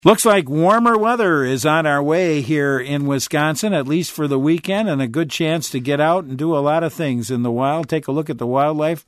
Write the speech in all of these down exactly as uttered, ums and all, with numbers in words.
Looks like warmer weather is on our way here in Wisconsin, at least for the weekend, and a good chance to get out and do a lot of things in the wild. Take a look at the wildlife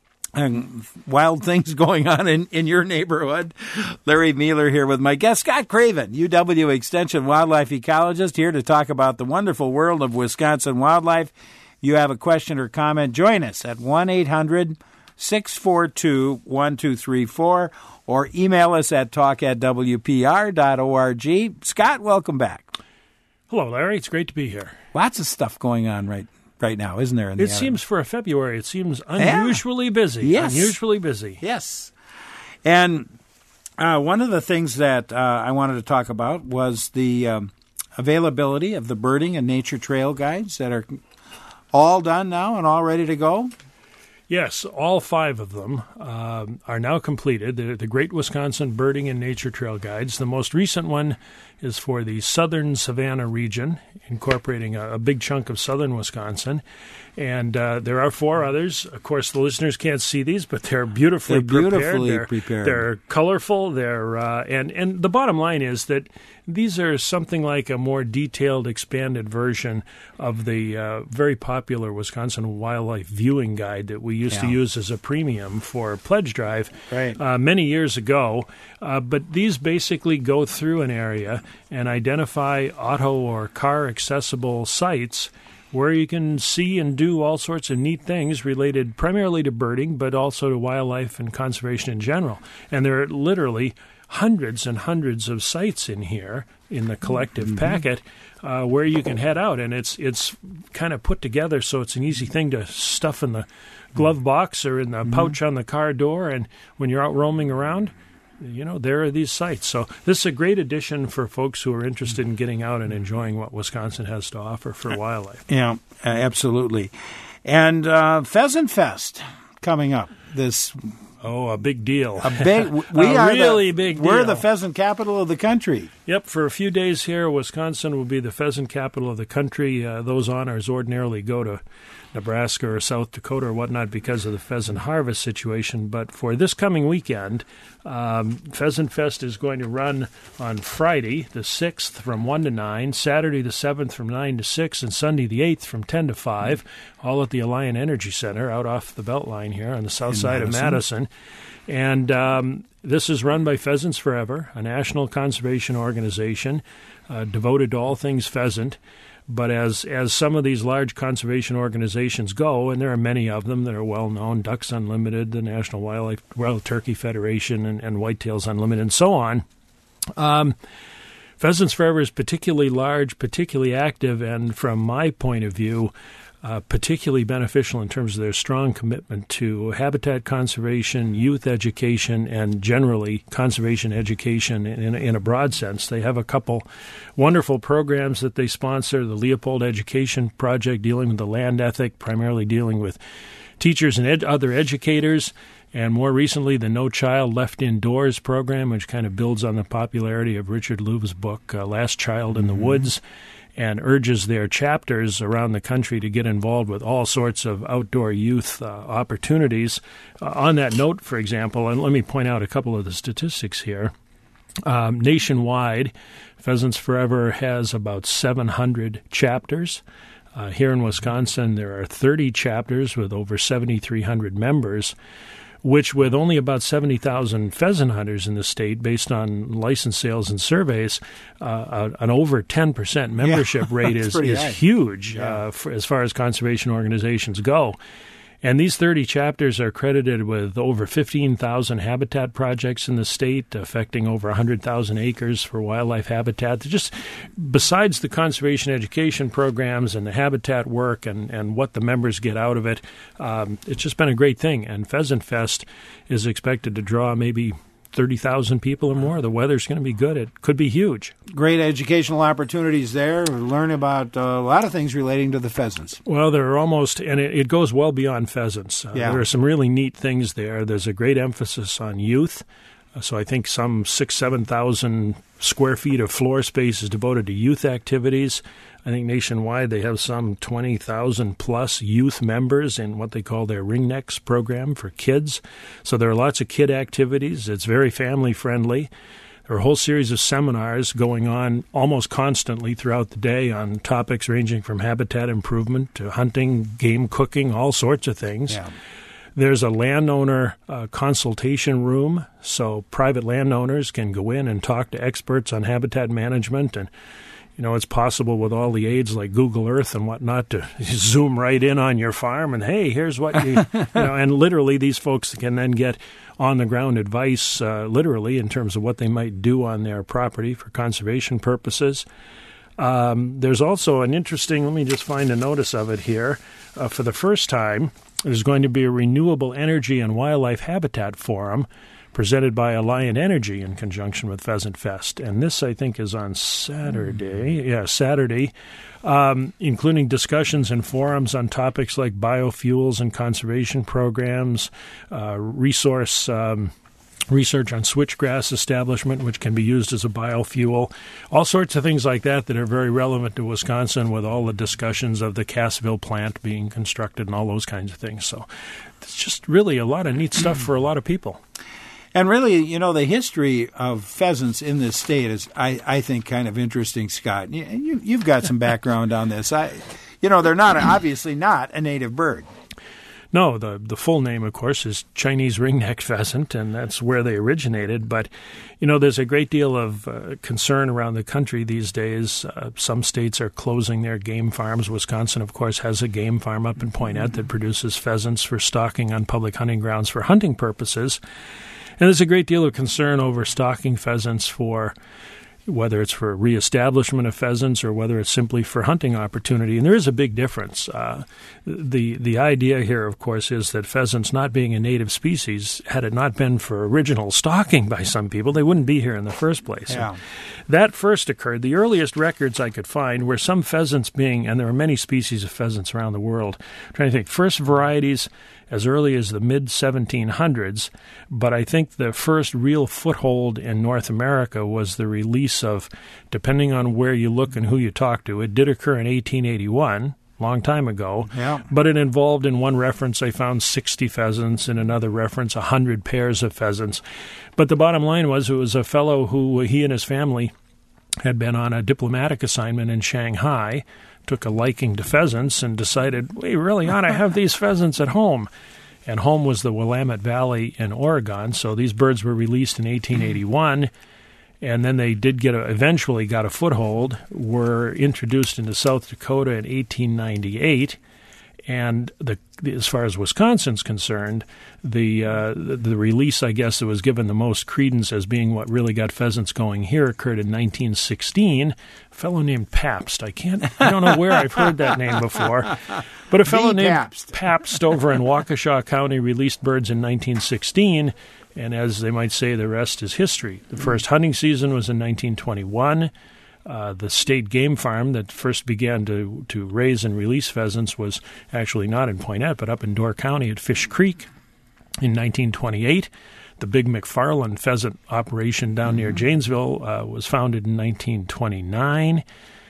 and wild things going on in, in your neighborhood. Larry Mueller here with my guest, Scott Craven, U W Extension wildlife ecologist, here to talk about the wonderful world of Wisconsin wildlife. You have a question or comment, join us at one eight hundred six four two one two three four or email us at talk at w p r dot org. Scott, welcome back. Hello, Larry. It's great to be here. Lots of stuff going on right right now, isn't there? In the it seems for a February, it seems unusually yeah. busy. Yes. Unusually busy. Yes. And uh, one of the things that uh, I wanted to talk about was the um, availability of the birding and nature trail guides that are all done now and all ready to go. Yes, all five of them um, are now completed. The, the Great Wisconsin Birding and Nature Trail Guides. The most recent one is for the southern Savannah region, incorporating a, a big chunk of southern Wisconsin. And uh, there are four others. Of course, the listeners can't see these, but they're beautifully, they're beautifully prepared. They're, prepared. They're colorful. They're uh, and and the bottom line is that these are something like a more detailed, expanded version of the uh, very popular Wisconsin Wildlife Viewing Guide that we used yeah. to use as a premium for Pledge Drive right. uh, many years ago. Uh, but these basically go through an area and identify auto or car accessible sites where you can see and do all sorts of neat things related primarily to birding, but also to wildlife and conservation in general. And there are literally hundreds and hundreds of sites in here in the collective mm-hmm. packet uh, where you can head out. And it's it's kind of put together so it's an easy thing to stuff in the glove box or in the mm-hmm. pouch on the car door. And when you're out roaming around, you know, there are these sites. So this is a great addition for folks who are interested in getting out and enjoying what Wisconsin has to offer for wildlife. Yeah, absolutely. And uh, Pheasant Fest coming up this Oh, a big deal. A big, we a are really the, big deal. We're the pheasant capital of the country. Yep, for a few days here, Wisconsin will be the pheasant capital of the country. Uh, those honors ordinarily go to Nebraska or South Dakota or whatnot because of the pheasant harvest situation. But for this coming weekend, um, Pheasant Fest is going to run on Friday the sixth from one to nine, Saturday the seventh from nine to six, and Sunday the eighth from ten to five, all at the Alliant Energy Center out off the Beltline here on the south In side Madison. of Madison. And um, this is run by Pheasants Forever, a national conservation organization uh, devoted to all things pheasant. But as as some of these large conservation organizations go, and there are many of them that are well-known, Ducks Unlimited, the National Wildlife Wild Turkey Federation, and, and Whitetails Unlimited, and so on, um, Pheasants Forever is particularly large, particularly active, and from my point of view, Uh, particularly beneficial in terms of their strong commitment to habitat conservation, youth education, and generally conservation education in, in a broad sense. They have a couple wonderful programs that they sponsor, the Leopold Education Project dealing with the land ethic, primarily dealing with teachers and ed- other educators, and more recently the No Child Left Indoors program, which kind of builds on the popularity of Richard Louve's book, uh, Last Child in the mm-hmm. Woods, and urges their chapters around the country to get involved with all sorts of outdoor youth uh, opportunities. Uh, on that note, for example, and let me point out a couple of the statistics here. Um, nationwide, Pheasants Forever has about seven hundred chapters. Uh, here in Wisconsin, there are thirty chapters with over seventy-three hundred members, which with only about seventy thousand pheasant hunters in the state, based on license sales and surveys, uh, an over ten percent membership yeah, rate is, is huge yeah. uh, for, as far as conservation organizations go. And these thirty chapters are credited with over fifteen thousand habitat projects in the state, affecting over one hundred thousand acres for wildlife habitat. Just besides the conservation education programs and the habitat work and, and what the members get out of it, um, it's just been a great thing. And Pheasant Fest is expected to draw maybe thirty thousand people or more. The weather's going to be good. It could be huge. Great educational opportunities there. Learn about uh, a lot of things relating to the pheasants. Well, there are almost, and it, it goes well beyond pheasants. Uh, yeah. There are some really neat things there. There's a great emphasis on youth. Uh, so I think some six, seven thousand square feet of floor space is devoted to youth activities. I think nationwide they have some twenty thousand plus youth members in what they call their Ringnecks program for kids. So there are lots of kid activities. It's very family friendly. There are a whole series of seminars going on almost constantly throughout the day on topics ranging from habitat improvement to hunting, game cooking, all sorts of things. Yeah. There's a landowner uh, consultation room, so private landowners can go in and talk to experts on habitat management. And, you know, it's possible with all the aids like Google Earth and whatnot to zoom right in on your farm and, hey, here's what you, you know, and literally these folks can then get on-the-ground advice, uh, literally, in terms of what they might do on their property for conservation purposes. Um, there's also an interesting, let me just find a notice of it here. Uh, for the first time, there's going to be a Renewable Energy and Wildlife Habitat Forum presented by Alliant Energy in conjunction with Pheasant Fest. And this, I think, is on Saturday. Mm-hmm. Yeah, Saturday, um, including discussions and forums on topics like biofuels and conservation programs, uh, resource um research on switchgrass establishment, which can be used as a biofuel, all sorts of things like that that are very relevant to Wisconsin with all the discussions of the Cassville plant being constructed and all those kinds of things. So it's just really a lot of neat stuff for a lot of people. And really, you know, the history of pheasants in this state is, I, I think, kind of interesting, Scott. You, you, you've got some background on this. I, you know, they're not obviously not a native bird. No, the the full name, of course, is Chinese ring-necked pheasant, and that's where they originated. But, you know, there's a great deal of uh, concern around the country these days. Uh, some states are closing their game farms. Wisconsin, of course, has a game farm up in Poinette that produces pheasants for stocking on public hunting grounds for hunting purposes. And there's a great deal of concern over stocking pheasants for whether it's for reestablishment of pheasants or whether it's simply for hunting opportunity. And there is a big difference. Uh, the the idea here, of course, is that pheasants, not being a native species, had it not been for original stalking by some people, they wouldn't be here in the first place. Yeah. That first occurred. The earliest records I could find were some pheasants being, and there are many species of pheasants around the world. I'm trying to think, first varieties as early as the mid seventeen hundreds, but I think the first real foothold in North America was the release of, depending on where you look and who you talk to, it did occur in eighteen eighty-one, long time ago, yeah. But it involved, in one reference, I found sixty pheasants, in another reference, one hundred pairs of pheasants. But the bottom line was it was a fellow who, he and his family had been on a diplomatic assignment in Shanghai, took a liking to pheasants, and decided, we really ought to have these pheasants at home. And home was the Willamette Valley in Oregon, so these birds were released in eighteen eighty-one, and then they did get a, eventually got a foothold, were introduced into South Dakota in eighteen ninety-eight, and the as far as Wisconsin's concerned, the, uh, the the release, I guess, that was given the most credence as being what really got pheasants going here occurred in nineteen sixteen. A fellow named Pabst. I can't, I don't know where I've heard that name before, but a fellow the named Pabst. Pabst over in Waukesha County released birds in nineteen sixteen, and as they might say, the rest is history. The first hunting season was in nineteen twenty-one. Uh, the state game farm that first began to, to raise and release pheasants was actually not in Poinette, but up in Door County at Fish Creek in nineteen twenty-eight. The Big McFarland pheasant operation down near Janesville uh, was founded in nineteen twenty-nine.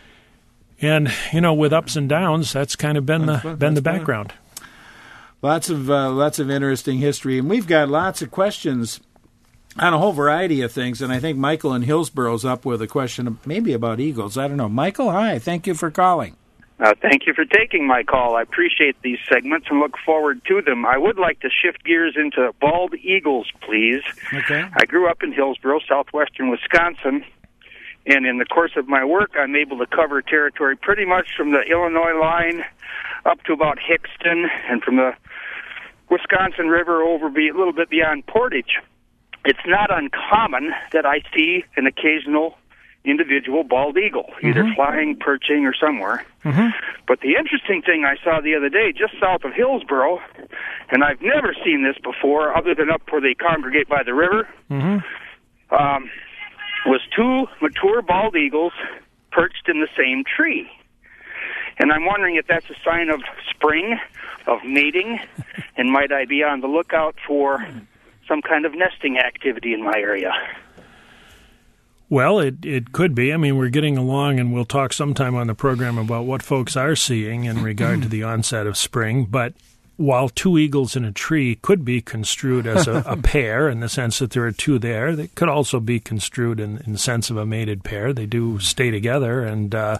And, you know, with ups and downs, that's kind of been that's the what, been the background. Lots of uh, lots of interesting history, and we've got lots of questions on a whole variety of things, and I think Michael in Hillsboro's up with a question maybe about eagles. I don't know. Michael, hi. Thank you for calling. Uh, thank you for taking my call. I appreciate these segments and look forward to them. I would like to shift gears into bald eagles, please. Okay. I grew up in Hillsboro, southwestern Wisconsin, and in the course of my work, I'm able to cover territory pretty much from the Illinois line up to about Hickston, and from the Wisconsin River over be a little bit beyond Portage. It's not uncommon that I see an occasional individual bald eagle, either mm-hmm. flying, perching, or somewhere. Mm-hmm. But the interesting thing I saw the other day, just south of Hillsboro, and I've never seen this before, other than up where they congregate by the river, mm-hmm. um, was two mature bald eagles perched in the same tree. And I'm wondering if that's a sign of spring, of mating, and might I be on the lookout for some kind of nesting activity in my area? Well, it it could be. I mean, we're getting along, and we'll talk sometime on the program about what folks are seeing in regard to the onset of spring. But while two eagles in a tree could be construed as a, a pair in the sense that there are two there, they could also be construed in, in the sense of a mated pair. They do stay together. and uh,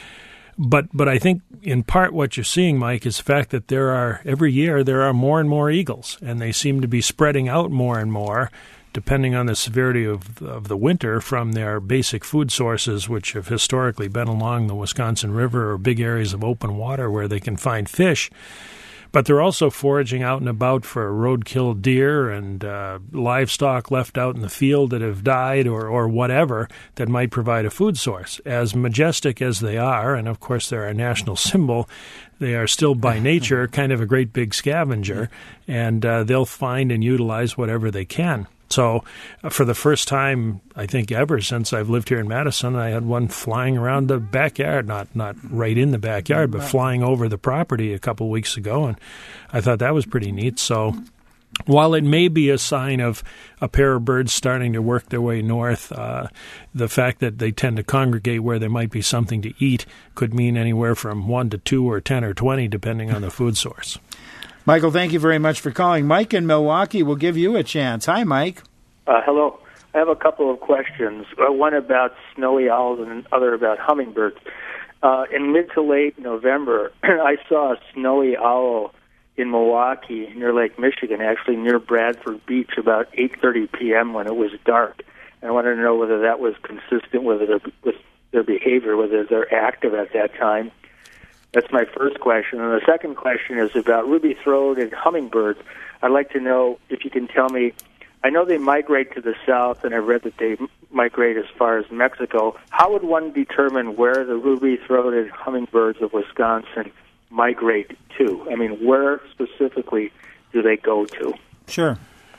But but I think in part what you're seeing, Mike, is the fact that there are, every year, there are more and more eagles, and they seem to be spreading out more and more, depending on the severity of, of the winter, from their basic food sources, which have historically been along the Wisconsin River or big areas of open water where they can find fish. But they're also foraging out and about for roadkill deer and uh, livestock left out in the field that have died or, or whatever that might provide a food source. As majestic as they are, and of course they're our national symbol, they are still by nature kind of a great big scavenger, and uh, they'll find and utilize whatever they can. So uh, for the first time, I think, ever since I've lived here in Madison, I had one flying around the backyard, not not right in the backyard, but flying over the property a couple weeks ago, and I thought that was pretty neat. So while it may be a sign of a pair of birds starting to work their way north, uh, the fact that they tend to congregate where there might be something to eat could mean anywhere from one to two or ten or twenty, depending on the food source. Michael, thank you very much for calling. Mike in Milwaukee will give you a chance. Hi, Mike. Uh, hello. I have a couple of questions. Uh, one about snowy owls and other about hummingbirds. Uh, in mid to late November, I saw a snowy owl in Milwaukee near Lake Michigan, actually near Bradford Beach, about eight thirty p.m. when it was dark. And I wanted to know whether that was consistent with their, with their behavior, whether they're active at that time. That's my first question. And the second question is about ruby-throated hummingbirds. I'd like to know if you can tell me, I know they migrate to the south, and I've read that they migrate as far as Mexico. How would one determine where the ruby-throated hummingbirds of Wisconsin migrate to? I mean, where specifically do they go to? Sure.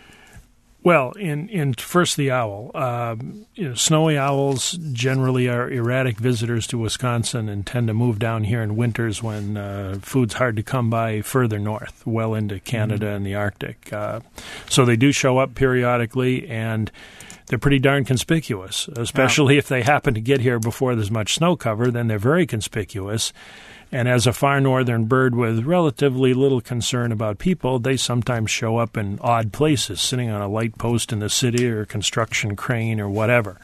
Well, in, in first the owl, uh, you know, snowy owls generally are erratic visitors to Wisconsin and tend to move down here in winters when uh, food's hard to come by further north, well into Canada mm-hmm. and the Arctic. Uh, so they do show up periodically, and they're pretty darn conspicuous, especially wow. if they happen to get here before there's much snow cover. Then they're very conspicuous. And as a far northern bird with relatively little concern about people, they sometimes show up in odd places, sitting on a light post in the city or a construction crane or whatever.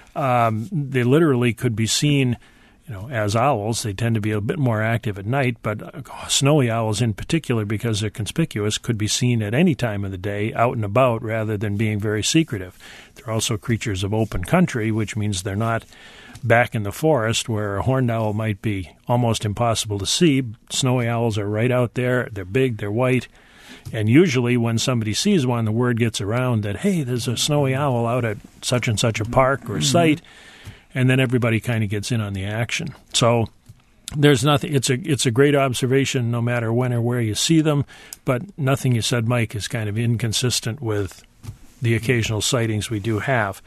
Um, they literally could be seen, you know, as owls. They tend to be a bit more active at night, but uh, snowy owls in particular, because they're conspicuous, could be seen at any time of the day out and about rather than being very secretive. They're also creatures of open country, which means they're not back in the forest where a horned owl might be almost impossible to see. Snowy owls are right out there. They're big, they're white, and usually when somebody sees one, the word gets around that, hey, there's a snowy owl out at such and such a park or mm-hmm. site, and then everybody kind of gets in on the action. So there's nothing. It's a it's a great observation no matter when or where you see them, but nothing you said, Mike, is kind of inconsistent with the occasional sightings we do have.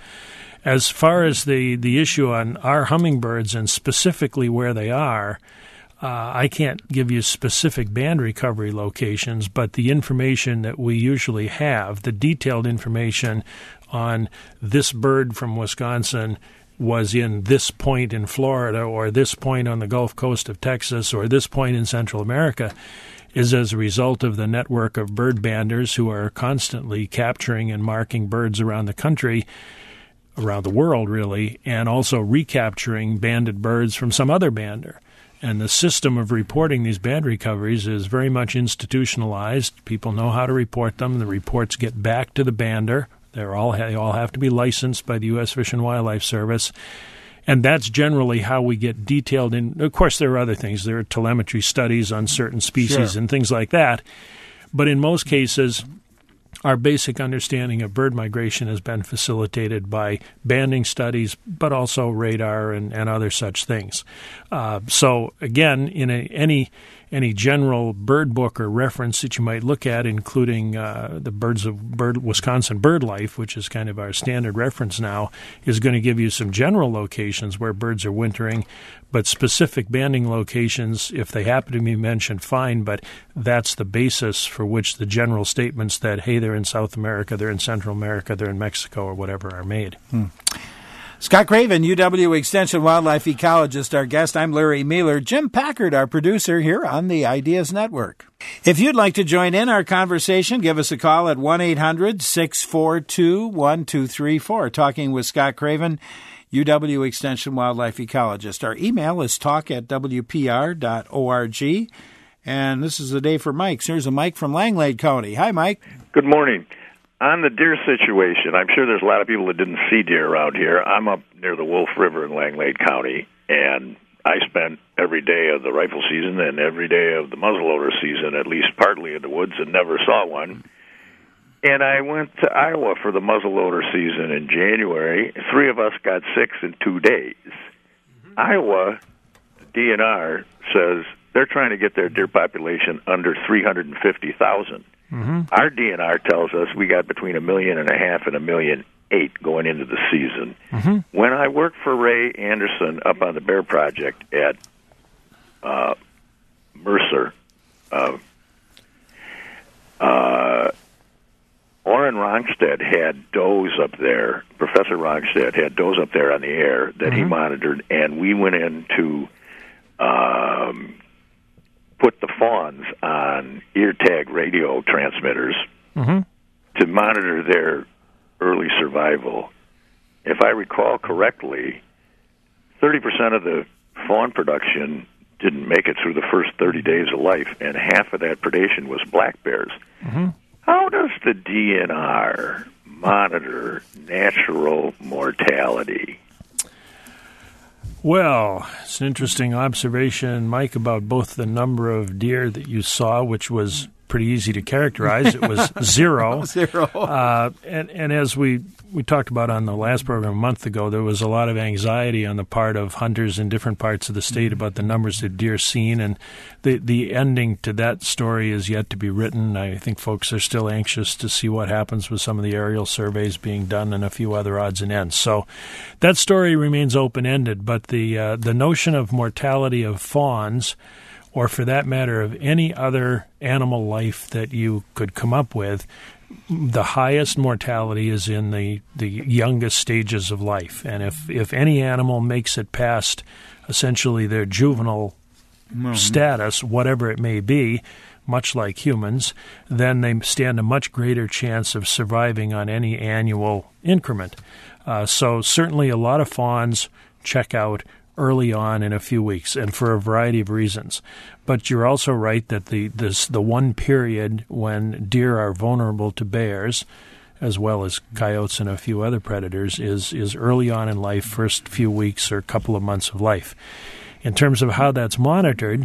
As far as the, the issue on our hummingbirds and specifically where they are, uh, I can't give you specific band recovery locations, but the information that we usually have, the detailed information on this bird from Wisconsin was in this point in Florida or this point on the Gulf Coast of Texas or this point in Central America, is as a result of the network of bird banders who are constantly capturing and marking birds around the country, around the world, really, and also recapturing banded birds from some other bander. And the system of reporting these band recoveries is very much institutionalized. People know how to report them. The reports get back to the bander. They're all they all have to be licensed by the U S Fish and Wildlife Service. And that's generally how we get detailed in. Of course, there are other things. There are telemetry studies on certain species sure. and things like that. But in most cases, our basic understanding of bird migration has been facilitated by banding studies, but also radar and, and other such things. Uh, so, again, in a, any any general bird book or reference that you might look at, including uh, the Birds of Bird Wisconsin Bird Life, which is kind of our standard reference now, is going to give you some general locations where birds are wintering, but specific banding locations, if they happen to be mentioned, fine, but that's the basis for which the general statements that, hey, they're in South America, they're in Central America, they're in Mexico, or whatever are made. Hmm. Scott Craven, U W Extension wildlife ecologist, our guest. I'm Larry Mueller. Jim Packard, our producer here on the Ideas Network. If you'd like to join in our conversation, give us a call at one eight hundred six four two one two three four. Talking with Scott Craven, U W Extension wildlife ecologist. Our email is talk at w p r dot org. And this is the day for Mike. Here's a Mike from Langlade County. Hi, Mike. Good morning. On the deer situation, I'm sure there's a lot of people that didn't see deer around here. I'm up near the Wolf River in Langlade County, and I spent every day of the rifle season and every day of the muzzleloader season, at least partly in the woods, and never saw one. And I went to Iowa for the muzzleloader season in January. Three of us got six in two days. Mm-hmm. Iowa, the D N R, says they're trying to get their deer population under three hundred fifty thousand. Mm-hmm. Our D N R tells us we got between a million and a half and a million eight going into the season. Mm-hmm. When I worked for Ray Anderson up on the Bear Project at uh, Mercer, uh, uh, Oren Ronstedt had does up there. Professor Ronstedt had does up there on the air that mm-hmm. he monitored, and we went in to um, put the fawns on ear tag radio transmitters mm-hmm. to monitor their early survival. If I recall correctly, thirty percent of the fawn production didn't make it through the first thirty days of life, and half of that predation was black bears. Mm-hmm. How does the D N R monitor natural mortality? Well, it's an interesting observation, Mike, about both the number of deer that you saw, which was pretty easy to characterize. It was zero. Zero. Uh, and, and as we, we talked about on the last program a month ago, there was a lot of anxiety on the part of hunters in different parts of the state about the numbers of deer seen, and the, the ending to that story is yet to be written. I think folks are still anxious to see what happens with some of the aerial surveys being done and a few other odds and ends. So that story remains open-ended, but the uh, the notion of mortality of fawns, or for that matter of any other animal life that you could come up with, the highest mortality is in the, the youngest stages of life. And if, if any animal makes it past essentially their juvenile mm-hmm. status, whatever it may be, much like humans, then they stand a much greater chance of surviving on any annual increment. Uh, so certainly a lot of fawns check out early on in a few weeks, and for a variety of reasons. But you're also right that the this the one period when deer are vulnerable to bears, as well as coyotes and a few other predators, is is early on in life, first few weeks or couple of months of life. In terms of how that's monitored,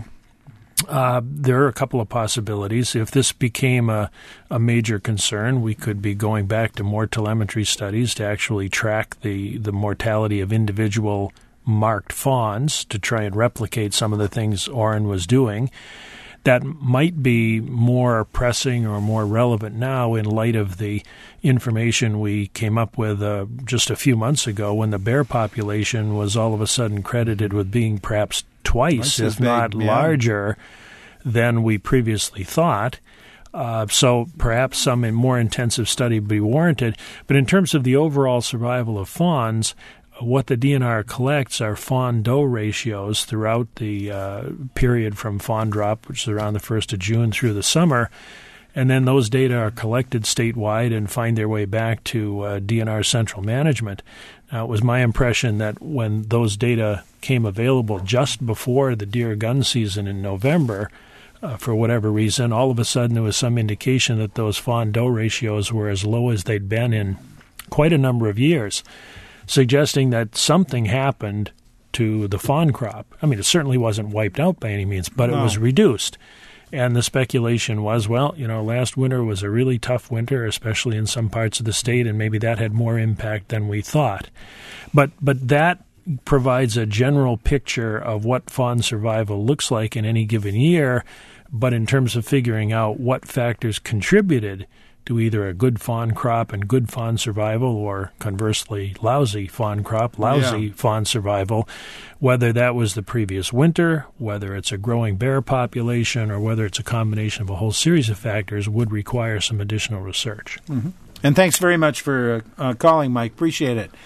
uh, there are a couple of possibilities. If this became a, a major concern, we could be going back to more telemetry studies to actually track the, the mortality of individual marked fawns to try and replicate some of the things Oren was doing. That might be more pressing or more relevant now in light of the information we came up with uh, just a few months ago when the bear population was all of a sudden credited with being perhaps twice, if not larger, than we previously thought. Uh, so perhaps some more intensive study would be warranted. But in terms of the overall survival of fawns, what the D N R collects are fawn-doe ratios throughout the uh, period from fawn drop, which is around the first of June, through the summer. And then those data are collected statewide and find their way back to uh, D N R central management. Now, it was my impression that when those data came available just before the deer gun season in November, uh, for whatever reason, all of a sudden there was some indication that those fawn-doe ratios were as low as they'd been in quite a number of years, suggesting that something happened to the fawn crop. I mean, it certainly wasn't wiped out by any means, but no. It was reduced. And the speculation was, well, you know, last winter was a really tough winter, especially in some parts of the state, and maybe that had more impact than we thought. But but that provides a general picture of what fawn survival looks like in any given year. But in terms of figuring out what factors contributed to either a good fawn crop and good fawn survival, or conversely, lousy fawn crop, lousy yeah. fawn survival, whether that was the previous winter, whether it's a growing bear population, or whether it's a combination of a whole series of factors, would require some additional research. Mm-hmm. And thanks very much for uh, uh, calling, Mike. Appreciate it.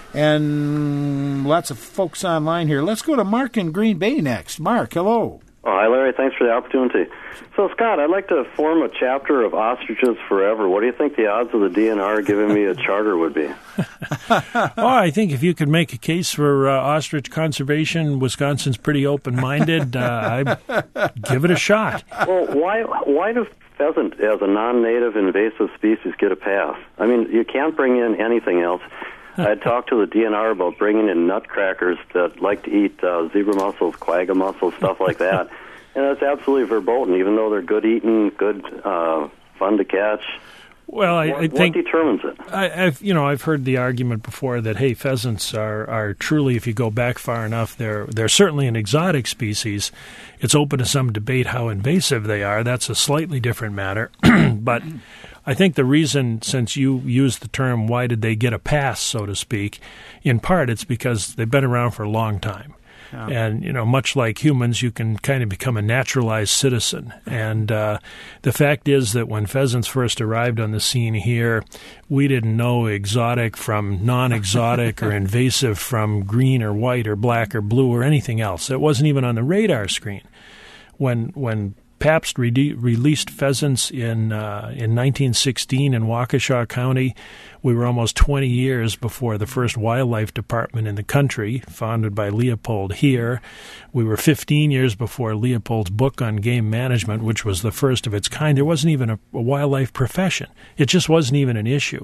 and lots of folks online here. Let's go to Mark in Green Bay next. Mark, hello. Oh, hi, Larry. Thanks for the opportunity. So, Scott, I'd like to form a chapter of Ostriches Forever. What do you think the odds of the D N R giving me a charter would be? Oh, I think if you could make a case for uh, ostrich conservation, Wisconsin's pretty open-minded. Uh, I'd give it a shot. Well, why why do pheasant as a non-native invasive species get a pass? I mean, you can't bring in anything else. I talked to the D N R about bringing in nutcrackers that like to eat uh, zebra mussels, quagga mussels, stuff like that. And that's absolutely verboten, even though they're good eating, good, uh, fun to catch. Well, I, what, I think what determines it? I, I've you know I've heard the argument before that hey, pheasants are, are truly, if you go back far enough, they're they're certainly an exotic species. It's open to some debate how invasive they are. That's a slightly different matter, but I think the reason, since you used the term, why did they get a pass, so to speak, in part it's because they've been around for a long time. Yeah. And, you know, much like humans, you can kind of become a naturalized citizen. And uh, the fact is that when pheasants first arrived on the scene here, we didn't know exotic from non-exotic or invasive from green or white or black or blue or anything else. It wasn't even on the radar screen. When when Pabst re- released pheasants in uh, in nineteen sixteen in Waukesha County, we were almost twenty years before the first wildlife department in the country, founded by Leopold Heer. We were fifteen years before Leopold's book on game management, which was the first of its kind. There wasn't even a, a wildlife profession. It just wasn't even an issue.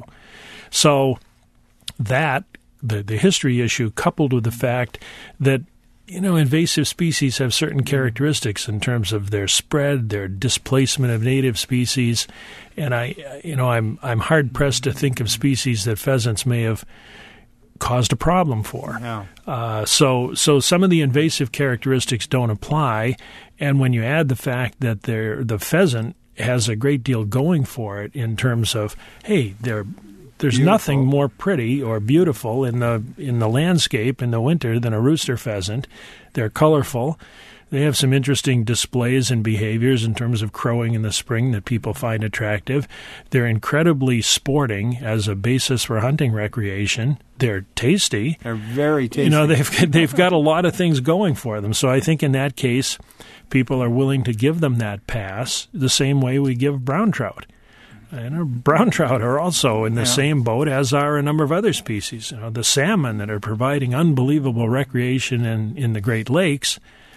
So that, the, the history issue, coupled with the fact that you know, invasive species have certain characteristics in terms of their spread, their displacement of native species, and I, you know, I'm I'm hard pressed to think of species that pheasants may have caused a problem for. No. Uh, so, so some of the invasive characteristics don't apply, and when you add the fact that they're, the pheasant has a great deal going for it in terms of, hey, they're There's beautiful. Nothing more pretty or beautiful in the in the landscape in the winter than a rooster pheasant. They're colorful. They have some interesting displays and behaviors in terms of crowing in the spring that people find attractive. They're incredibly sporting as a basis for hunting recreation. They're tasty. They're very tasty. You know, they've they've got a lot of things going for them. So I think in that case, people are willing to give them that pass the same way we give brown trout. And brown trout are also in the yeah. same boat as are a number of other species. You know, the salmon that are providing unbelievable recreation in, in the Great Lakes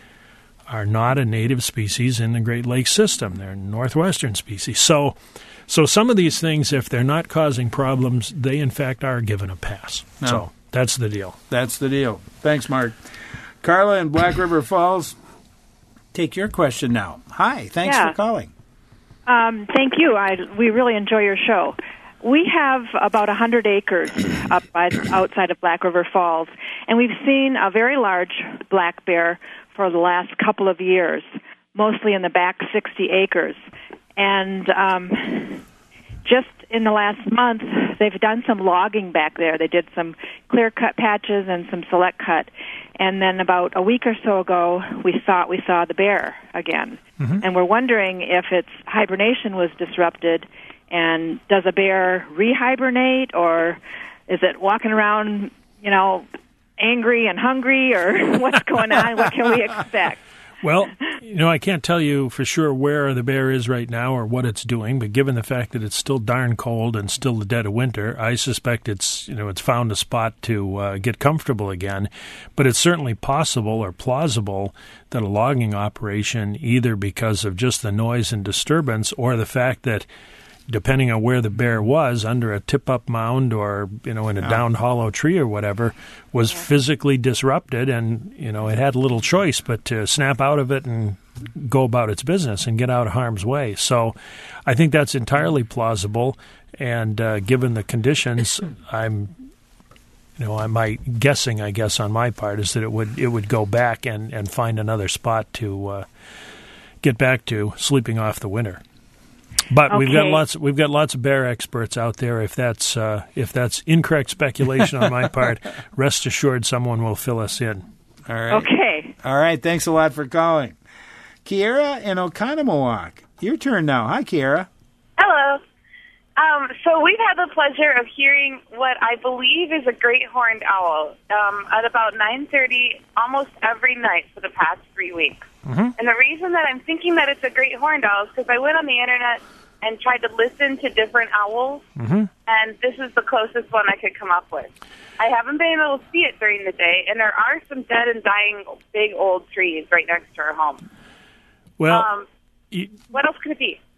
are not a native species in the Great Lakes system. They're northwestern species. So, so some of these things, if they're not causing problems, they in fact are given a pass. No. So that's the deal. That's the deal. Thanks, Mark. Carla in Black River Falls, take your question now. Hi, thanks yeah. for calling. Um, thank you. I, we really enjoy your show. We have about one hundred acres up by, outside of Black River Falls, and we've seen a very large black bear for the last couple of years, mostly in the back sixty acres. And um, just in the last month, they've done some logging back there. They did some clear-cut patches and some select cut. And then about a week or so ago, we thought we saw the bear again. Mm-hmm. And we're wondering if its hibernation was disrupted, and does a bear rehibernate, or is it walking around, you know, angry and hungry, or what's going on? What can we expect? Well, you know, I can't tell you for sure where the bear is right now or what it's doing, but given the fact that it's still darn cold and still the dead of winter, I suspect it's, you know, it's found a spot to uh, get comfortable again. But it's certainly possible or plausible that a logging operation, either because of just the noise and disturbance or the fact that, depending on where the bear was, under a tip-up mound or, you know, in a yeah. downed hollow tree or whatever, was physically disrupted, and, you know, it had little choice but to snap out of it and go about its business and get out of harm's way. So I think that's entirely plausible, and uh, given the conditions, I'm, you know, my guessing, I guess, on my part is that it would it would go back and, and find another spot to uh, get back to sleeping off the winter. But okay. we've got lots. We've got lots of bear experts out there. If that's uh, if that's incorrect speculation on my part, rest assured, someone will fill us in. All right. Okay. All right. Thanks a lot for calling, Kiera in Oconomowoc. Your turn now. Hi, Kiera. Hello. Um, so we've had the pleasure of hearing what I believe is a great horned owl um, at about nine thirty almost every night for the past three weeks. Mm-hmm. And the reason that I'm thinking that it's a great horned owl is because I went on the internet and tried to listen to different owls, mm-hmm. and this is the closest one I could come up with. I haven't been able to see it during the day, and there are some dead and dying big old trees right next to our home. Well, um, you, what else could it be?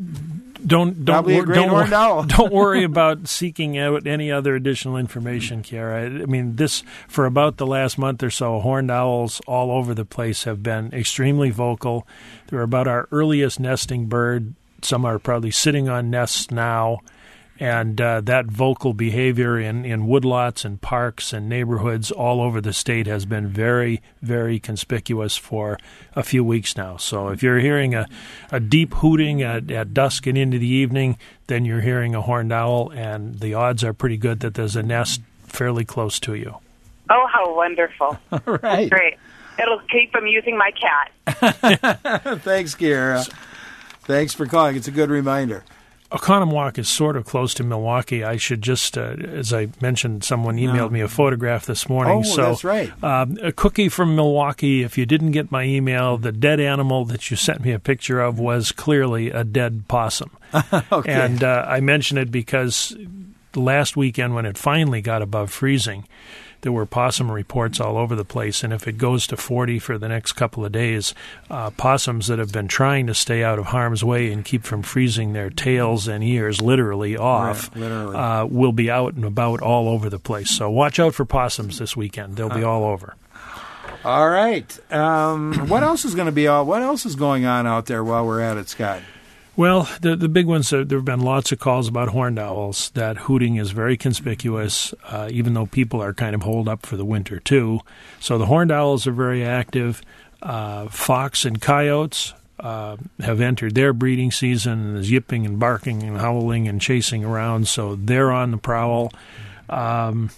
Don't don't Probably a wor- great don't, horned owl. don't worry about seeking out any other additional information, Kiara. I mean, this for about the last month or so, horned owls all over the place have been extremely vocal. They're about our earliest nesting bird. Some are probably sitting on nests now. And uh, that vocal behavior in, in woodlots and parks and neighborhoods all over the state has been very, very conspicuous for a few weeks now. So if you're hearing a, a deep hooting at, at dusk and into the evening, then you're hearing a horned owl, and the odds are pretty good that there's a nest fairly close to you. Oh, how wonderful. All right. Great. It'll keep amusing my cat. Thanks, Kiara. Thanks for calling. It's a good reminder. Oconomowoc is sort of close to Milwaukee. I should just, uh, as I mentioned, someone emailed No. me a photograph this morning. Oh, so, that's right. Um, a cookie from Milwaukee. If you didn't get my email, the dead animal that you sent me a picture of was clearly a dead possum. Okay. And uh, I mention it because last weekend when it finally got above freezing, there were possum reports all over the place, and if it goes to forty for the next couple of days, uh, possums that have been trying to stay out of harm's way and keep from freezing their tails and ears literally off Right, literally. Uh, will be out and about all over the place. So watch out for possums this weekend. They'll be all over. All right. Um, what else is going to be all? What else is going on out there while we're at it, Scott? Well, the the big ones, uh, there have been lots of calls about horned owls. That hooting is very conspicuous, uh, even though people are kind of holed up for the winter, too. So the horned owls are very active. Uh, fox and coyotes uh, have entered their breeding season, and there's yipping and barking and howling and chasing around, so they're on the prowl. Um,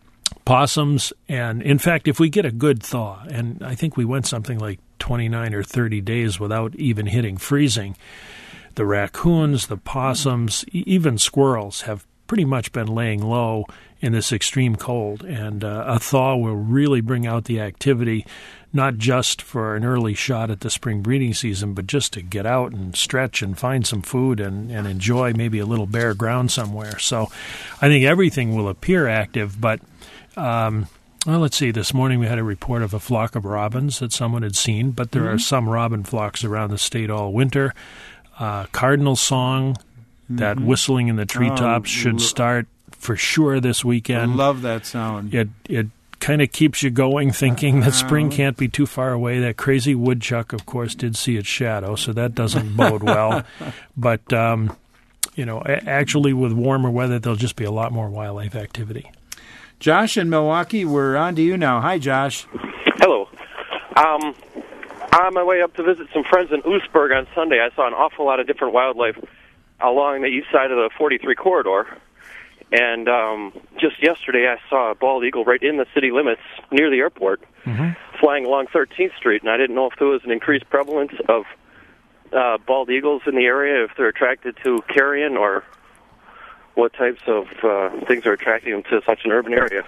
possums, and in fact, if we get a good thaw, and I think we went something like twenty-nine or thirty days without even hitting freezing, the raccoons, the possums, e- even squirrels have pretty much been laying low in this extreme cold. And uh, a thaw will really bring out the activity, not just for an early shot at the spring breeding season, but just to get out and stretch and find some food and, and enjoy maybe a little bare ground somewhere. So I think everything will appear active, but um, well, let's see. This morning we had a report of a flock of robins that someone had seen, but there mm-hmm. are some robin flocks around the state all winter. Uh, cardinal song, that mm-hmm. whistling in the treetops oh, should start for sure this weekend. I love that sound. It it kind of keeps you going, thinking that spring can't be too far away. That crazy woodchuck, of course, did see its shadow, so that doesn't bode well. But, um, you know, actually with warmer weather, there'll just be a lot more wildlife activity. Josh in Milwaukee, we're on to you now. Hi, Josh. Hello. Um... On my way up to visit some friends in Oostburg on Sunday, I saw an awful lot of different wildlife along the east side of the forty-three corridor. And um, just yesterday, I saw a bald eagle right in the city limits near the airport, mm-hmm. flying along thirteenth Street. And I didn't know if there was an increased prevalence of uh, bald eagles in the area, if they're attracted to carrion, or what types of uh, things are attracting them to such an urban area.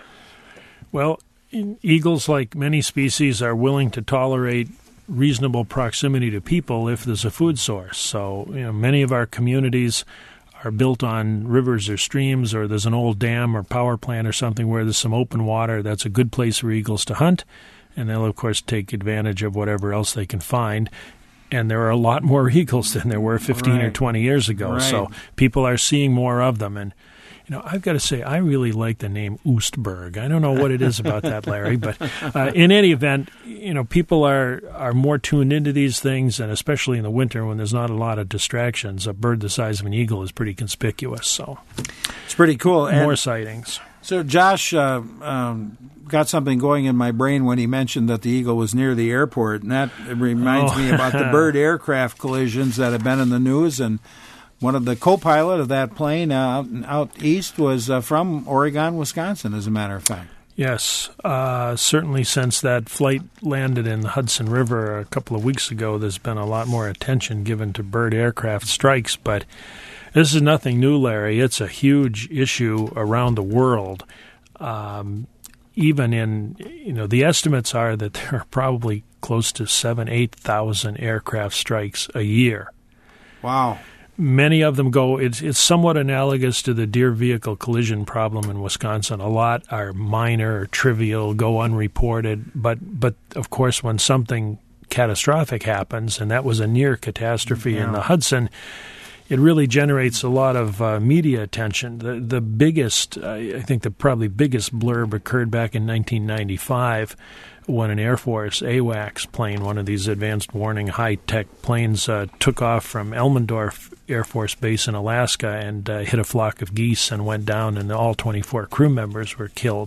Well, eagles, like many species, are willing to tolerate reasonable proximity to people if there's a food source. So, you know, many of our communities are built on rivers or streams, or there's an old dam or power plant or something where there's some open water. That's a good place for eagles to hunt, and they'll, of course, take advantage of whatever else they can find. And there are a lot more eagles than there were fifteen right. or twenty years ago. Right. So people are seeing more of them. And you know, I've got to say, I really like the name Oostburg. I don't know what it is about that, Larry, but uh, in any event, you know, people are, are more tuned into these things, and especially in the winter when there's not a lot of distractions, a bird the size of an eagle is pretty conspicuous. So it's pretty cool. More and sightings. So Josh uh, um, got something going in my brain when he mentioned that the eagle was near the airport, and that reminds oh. me about the bird aircraft collisions that have been in the news. And one of the co-pilot of that plane out, out east was uh, from Oregon, Wisconsin, as a matter of fact. Yes. Uh, certainly since that flight landed in the Hudson River a couple of weeks ago, there's been a lot more attention given to bird aircraft strikes. But This is nothing new, Larry. It's a huge issue around the world. Um, even in, you know, the estimates are that there are probably close to seven, eight thousand aircraft strikes a year. Wow. Many of them go, it's, it's somewhat analogous to the deer vehicle collision problem in Wisconsin. A lot are minor, trivial, go unreported. But, but of course, when something catastrophic happens, and that was a near catastrophe yeah. in the Hudson, it really generates a lot of uh, media attention. The the biggest, uh, I think the probably biggest blurb occurred back in nineteen ninety-five when an Air Force AWACS plane, one of these advanced warning high-tech planes, uh, took off from Elmendorf Air Force Base in Alaska and uh, hit a flock of geese and went down, and all twenty-four crew members were killed.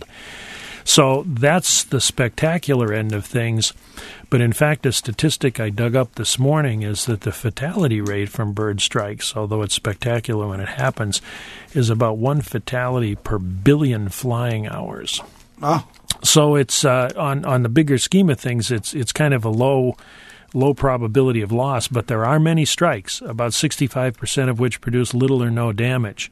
So that's the spectacular end of things. But in fact, a statistic I dug up this morning is that the fatality rate from bird strikes, although it's spectacular when it happens, is about one fatality per billion flying hours. Oh. So it's uh, on on the bigger scheme of things, it's it's kind of a low low probability of loss, but there are many strikes, about sixty-five percent of which produce little or no damage.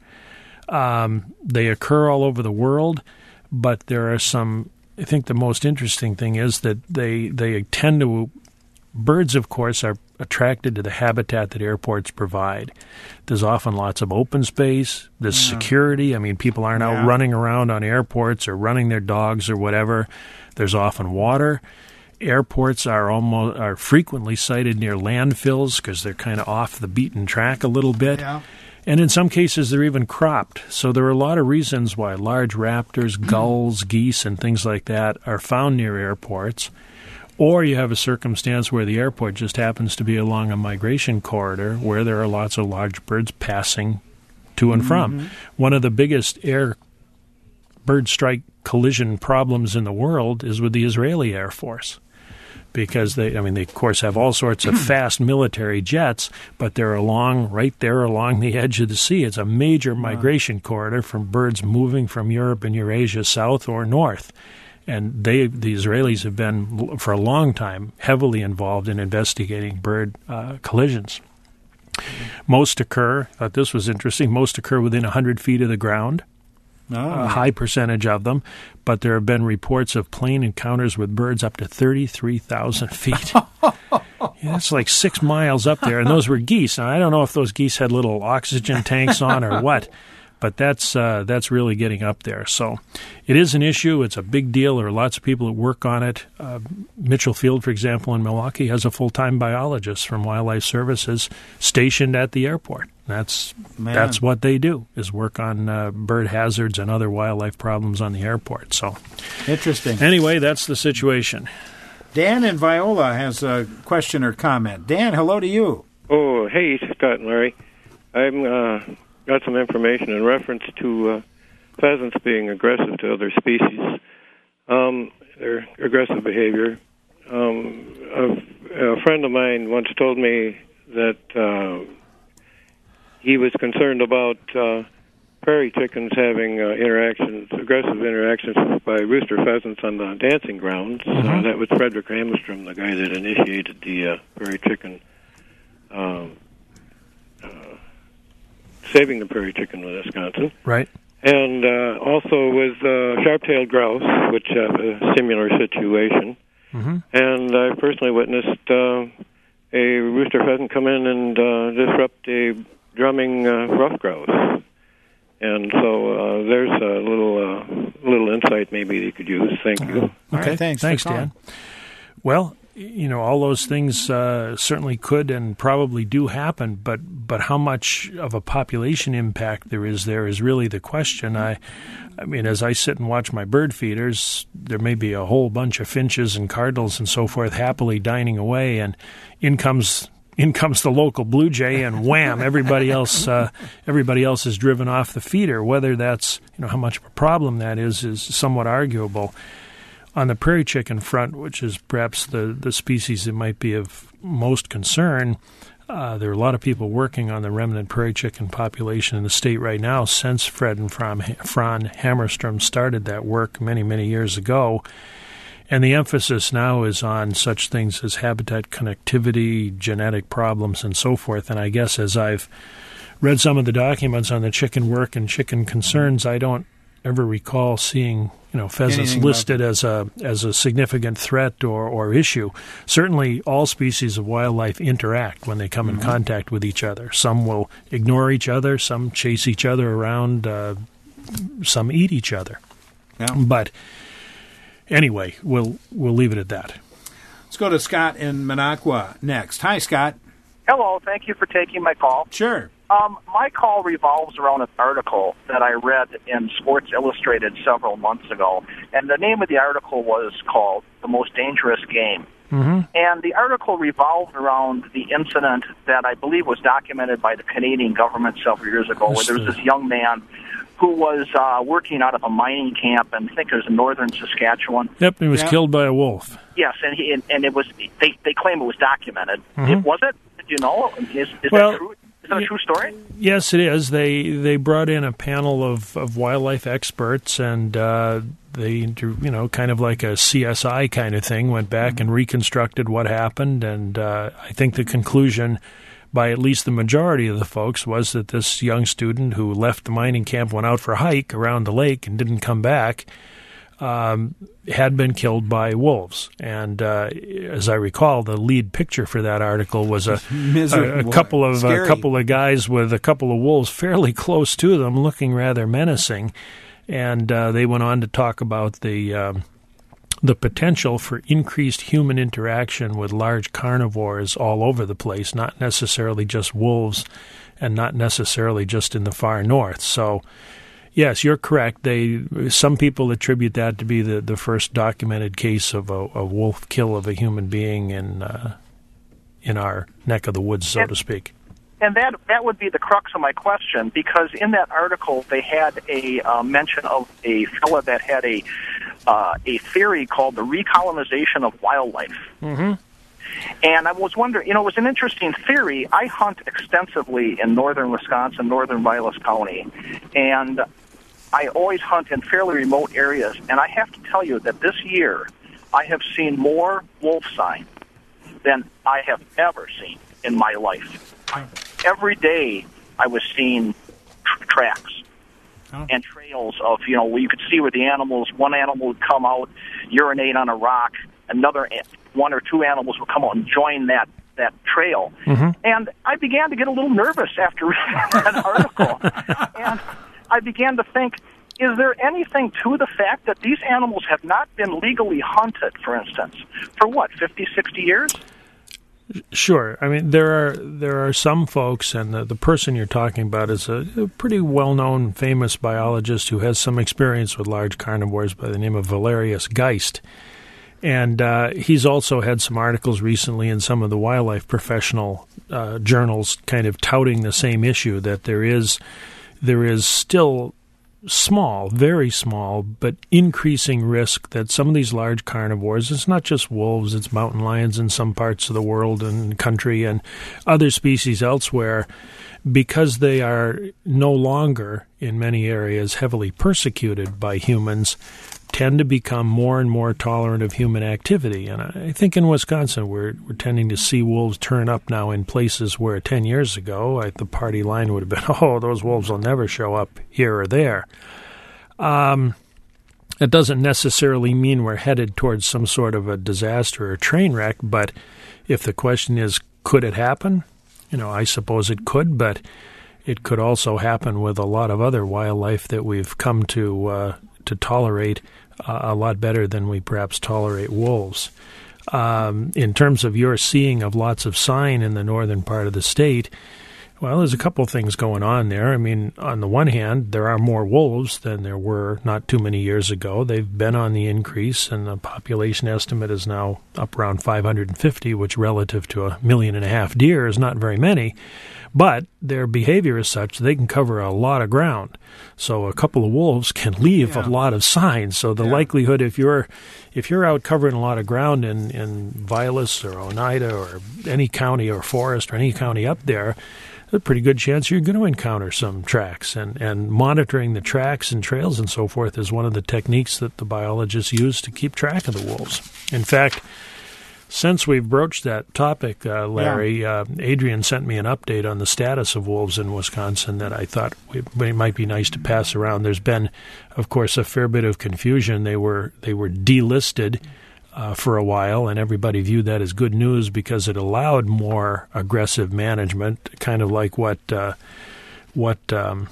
Um, they occur all over the world. But there are some, I think the most interesting thing is that they they tend to, birds, of course, are attracted to the habitat that airports provide. There's often lots of open space. There's yeah. security. I mean, people aren't yeah. out running around on airports or running their dogs or whatever. There's often water. Airports are almost are frequently sited near landfills because they're kind of off the beaten track a little bit. Yeah. And in some cases, they're even cropped. So there are a lot of reasons why large raptors, gulls, geese, and things like that are found near airports. Or you have a circumstance where the airport just happens to be along a migration corridor where there are lots of large birds passing to and from. Mm-hmm. One of the biggest air bird strike collision problems in the world is with the Israeli Air Force. Because they, I mean, they of course have all sorts of fast military jets, but they're along, right there along the edge of the sea. It's a major migration corridor from birds moving from Europe and Eurasia south or north. And they, the Israelis have been, for a long time, heavily involved in investigating bird uh, collisions. Most occur, I thought this was interesting, most occur within one hundred feet of the ground. Oh. A high percentage of them, but there have been reports of plane encounters with birds up to thirty-three thousand feet. Yeah, that's like six miles up there, and those were geese. Now, I don't know if those geese had little oxygen tanks on or what, but that's uh, that's really getting up there. So it is an issue. It's a big deal. There are lots of people that work on it. Uh, Mitchell Field, for example, in Milwaukee, has a full-time biologist from Wildlife Services stationed at the airport. That's Man. that's what they do, is work on uh, bird hazards and other wildlife problems on the airport. So, interesting. Anyway, that's the situation. Dan in Viola has a question or comment. Dan, hello to you. Oh, hey, Scott and Larry. I've uh, got some information in reference to uh, pheasants being aggressive to other species. Um, their aggressive behavior. Um, a, a friend of mine once told me that Uh, he was concerned about uh, prairie chickens having uh, interactions, aggressive interactions by rooster pheasants on the dancing grounds. Mm-hmm. Uh, that was Frederick Amstrom, the guy that initiated the uh, prairie chicken, um, uh, saving the prairie chicken in Wisconsin. Right. And uh, also with uh, sharp-tailed grouse, which have a similar situation. Mm-hmm. And I personally witnessed uh, a rooster pheasant come in and uh, disrupt a drumming uh, rough grouse, and so uh, there's a little uh, little insight maybe you could use. Thank you. Uh, all right, thanks, thanks, Dan. Well, you know, all those things uh, certainly could and probably do happen, but but how much of a population impact there is there is really the question. I, I mean, as I sit and watch my bird feeders, there may be a whole bunch of finches and cardinals and so forth happily dining away, and in comes. In comes the local blue jay, and wham! Everybody else, uh, everybody else is driven off the feeder. Whether that's, you know, how much of a problem that is, is somewhat arguable. On the prairie chicken front, which is perhaps the, the species that might be of most concern, uh, there are a lot of people working on the remnant prairie chicken population in the state right now since Fred and Fran, Fran Hammerstrom started that work many, many years ago. And the emphasis now is on such things as habitat connectivity, genetic problems, and so forth. And I guess as I've read some of the documents on the chicken work and chicken concerns, I don't ever recall seeing, you know, pheasants Anything listed as a as a significant threat or, or issue. Certainly, all species of wildlife interact when they come mm-hmm. in contact with each other. Some will ignore each other, some chase each other around, uh, some eat each other. Yeah. But anyway, we'll we'll leave it at that. Let's go to Scott in Minocqua next. Hi, Scott. Hello. Thank you for taking my call. Sure. Um, my call revolves around an article that I read in Sports Illustrated several months ago, and the name of the article was called The Most Dangerous Game. Mm-hmm. And the article revolved around the incident that I believe was documented by the Canadian government several years ago, where there was this young man who was uh, working out of a mining camp, and I think it was in northern Saskatchewan. Yep, he was yeah. killed by a wolf. Yes, and he, and, and it was they, they claim it was documented. Mm-hmm. It, was it? Do you know? Is, is well, that true? Is that a true story? Yes, it is. They they brought in a panel of, of wildlife experts, and uh, they, you know, kind of like a C S I kind of thing, went back and reconstructed what happened. And uh, I think the conclusion by at least the majority of the folks was that this young student who left the mining camp, went out for a hike around the lake and didn't come back, um, had been killed by wolves. And uh, as I recall, the lead picture for that article was a, a, a couple of a couple of guys with a couple of wolves fairly close to them, looking rather menacing. And uh, they went on to talk about the um, the potential for increased human interaction with large carnivores all over the place, not necessarily just wolves, and not necessarily just in the far north. So, yes, you're correct. They some people attribute that to be the, the first documented case of a, a wolf kill of a human being in uh, in our neck of the woods, so and, to speak. And that that would be the crux of my question, because in that article they had a uh, mention of a fella that had a uh, a theory called the recolonization of wildlife. Mm-hmm. And I was wondering, you know, it was an interesting theory. I hunt extensively in northern Wisconsin, northern Vilas County, and I always hunt in fairly remote areas. And I have to tell you that this year I have seen more wolf sign than I have ever seen in my life. Every day I was seeing tr- tracks oh. and trails of, you know, where you could see where the animals, one animal would come out, urinate on a rock, another one or two animals would come out and join that, that trail. Mm-hmm. And I began to get a little nervous after reading that article. And I began to think, is there anything to the fact that these animals have not been legally hunted, for instance, for what, fifty, sixty years? Sure. I mean, there are there are some folks, and the, the person you're talking about is a, a pretty well-known, famous biologist who has some experience with large carnivores by the name of Valerius Geist. And uh, he's also had some articles recently in some of the wildlife professional uh, journals kind of touting the same issue, that there is there is still small, very small, but increasing risk that some of these large carnivores, it's not just wolves, it's mountain lions in some parts of the world and country and other species elsewhere, because they are no longer, in many areas, heavily persecuted by humans, tend to become more and more tolerant of human activity. And I think in Wisconsin we're we're tending to see wolves turn up now in places where ten years ago I, the party line would have been, oh, those wolves will never show up here or there. Um, it doesn't necessarily mean we're headed towards some sort of a disaster or train wreck, but if the question is, could it happen? You know, I suppose it could, but it could also happen with a lot of other wildlife that we've come to uh, to tolerate uh, a lot better than we perhaps tolerate wolves. Um, in terms of your seeing of lots of sign in the northern part of the state, well, there's a couple of things going on there. I mean, on the one hand, there are more wolves than there were not too many years ago. They've been on the increase, and the population estimate is now up around five hundred fifty, which relative to a million and a half deer is not very many. But their behavior is such they can cover a lot of ground. So a couple of wolves can leave yeah. a lot of signs. So the yeah. likelihood, if you're if you're out covering a lot of ground in, in Vilas or Oneida or any county or forest or any county up there, there's a pretty good chance you're going to encounter some tracks. And, and monitoring the tracks and trails and so forth is one of the techniques that the biologists use to keep track of the wolves. In fact, Since we've broached that topic, uh, Larry, yeah. uh, Adrian sent me an update on the status of wolves in Wisconsin that I thought it might be nice to pass around. There's been, of course, a fair bit of confusion. They were they were delisted uh, for a while, and everybody viewed that as good news because it allowed more aggressive management, kind of like what uh, what um,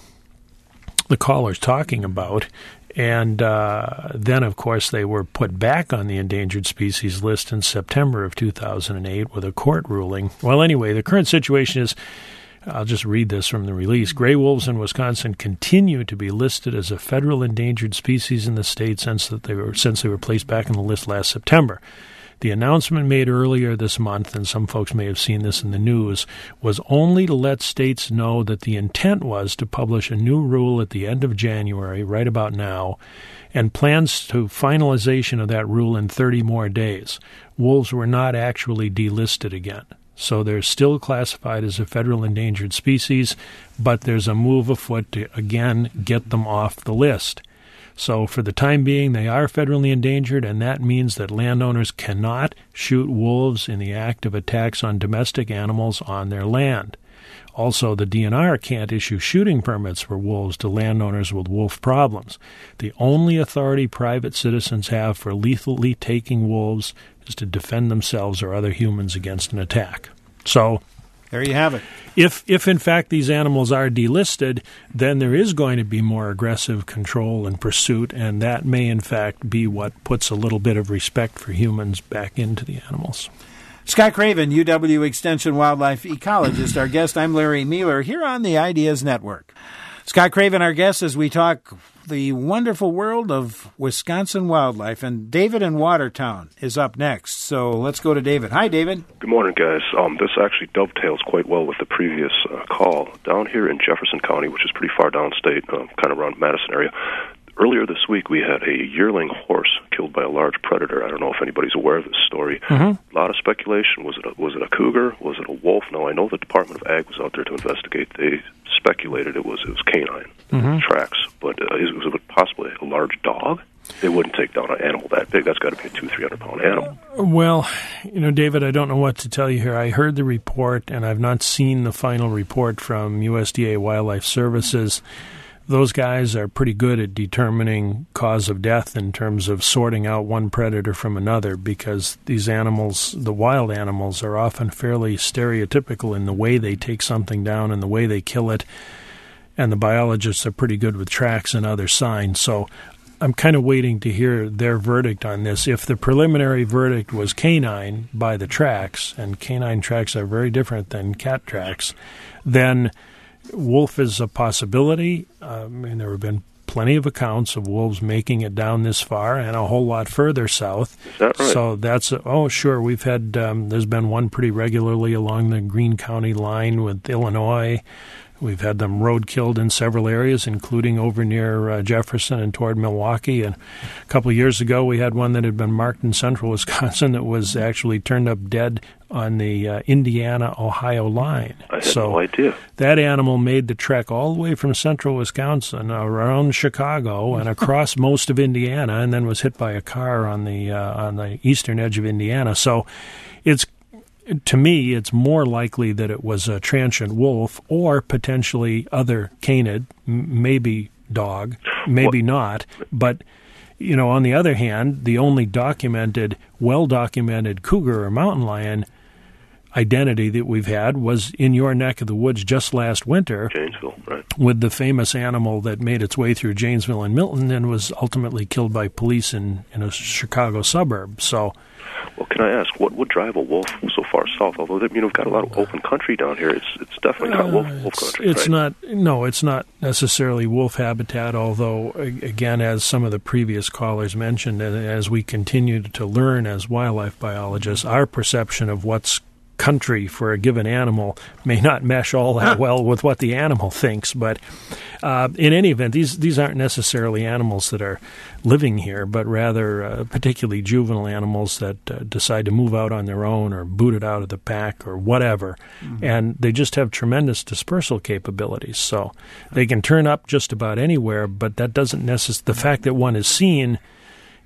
the caller's talking about. And uh, then, of course, they were put back on the endangered species list in September of two thousand eight with a court ruling. Well, anyway, the current situation is, I'll just read this from the release. Gray wolves in Wisconsin continue to be listed as a federal endangered species in the state since that they were since they were placed back on the list last September. The announcement made earlier this month, and some folks may have seen this in the news, was only to let states know that the intent was to publish a new rule at the end of January, right about now, and plans to finalization of that rule in thirty more days. Wolves were not actually delisted again. So they're still classified as a federal endangered species, but there's a move afoot to, again, get them off the list. So for the time being, they are federally endangered, and that means that landowners cannot shoot wolves in the act of attacks on domestic animals on their land. Also, the D N R can't issue shooting permits for wolves to landowners with wolf problems. The only authority private citizens have for lethally taking wolves is to defend themselves or other humans against an attack. So there you have it. If, if in fact these animals are delisted, then there is going to be more aggressive control and pursuit, and that may in fact be what puts a little bit of respect for humans back into the animals. Scott Craven, U W Extension wildlife ecologist, our guest. I'm Larry Mueller here on the Ideas Network. Scott Craven, our guest, as we talk the wonderful world of Wisconsin wildlife. And David in Watertown is up next. So let's go to David. Hi, David. Good morning, guys. Um, this actually dovetails quite well with the previous uh, call. Down here in Jefferson County, which is pretty far downstate, uh, kind of around Madison area, earlier this week we had a yearling horse killed by a large predator. I don't know if anybody's aware of this story. Mm-hmm. A lot of speculation. Was it a, was it a cougar? Was it a wolf? No, I know the Department of Ag was out there to investigate. They speculated it was it was canine mm-hmm. tracks, but uh, is, was it possibly a large dog? They wouldn't take down an animal that big. That's got to be a two, three hundred pound animal. Well, you know, David, I don't know what to tell you here. I heard the report, and I've not seen the final report from U S D A Wildlife Services. Those guys are pretty good at determining cause of death in terms of sorting out one predator from another, because these animals, the wild animals, are often fairly stereotypical in the way they take something down and the way they kill it, and the biologists are pretty good with tracks and other signs. So I'm kind of waiting to hear their verdict on this. If the preliminary verdict was canine by the tracks, and canine tracks are very different than cat tracks, then wolf is a possibility. I mean, there have been plenty of accounts of wolves making it down this far and a whole lot further south. Is that right? So that's, a, oh, sure. We've had, um, there's been one pretty regularly along the Greene County line with Illinois. We've had them road killed in several areas, including over near uh, Jefferson and toward Milwaukee. And a couple of years ago, we had one that had been marked in central Wisconsin that was actually turned up dead on the uh, Indiana-Ohio line. I had so no idea. That animal made the trek all the way from central Wisconsin around Chicago and across most of Indiana, and then was hit by a car on the uh, on the eastern edge of Indiana. So it's to me, it's more likely that it was a transient wolf or potentially other canid, m- maybe dog, maybe what? not. But, you know, on the other hand, the only documented, well-documented cougar or mountain lion identity that we've had was in your neck of the woods just last winter. Janesville, right. With the famous animal that made its way through Janesville and Milton and was ultimately killed by police in, in a Chicago suburb. So, well, can I ask, what would drive a wolf so far south? Although, you know, we've got a lot of open country down here. It's it's definitely not wolf, wolf country, It's right? not, no, it's not necessarily wolf habitat, although, again, as some of the previous callers mentioned, and as we continue to learn as wildlife biologists, our perception of what's country for a given animal may not mesh all that well with what the animal thinks. But uh, in any event, these these aren't necessarily animals that are living here, but rather uh, particularly juvenile animals that uh, decide to move out on their own or booted out of the pack or whatever. Mm-hmm. And they just have tremendous dispersal capabilities. So they can turn up just about anywhere, but that doesn't necessarily, the fact that one is seen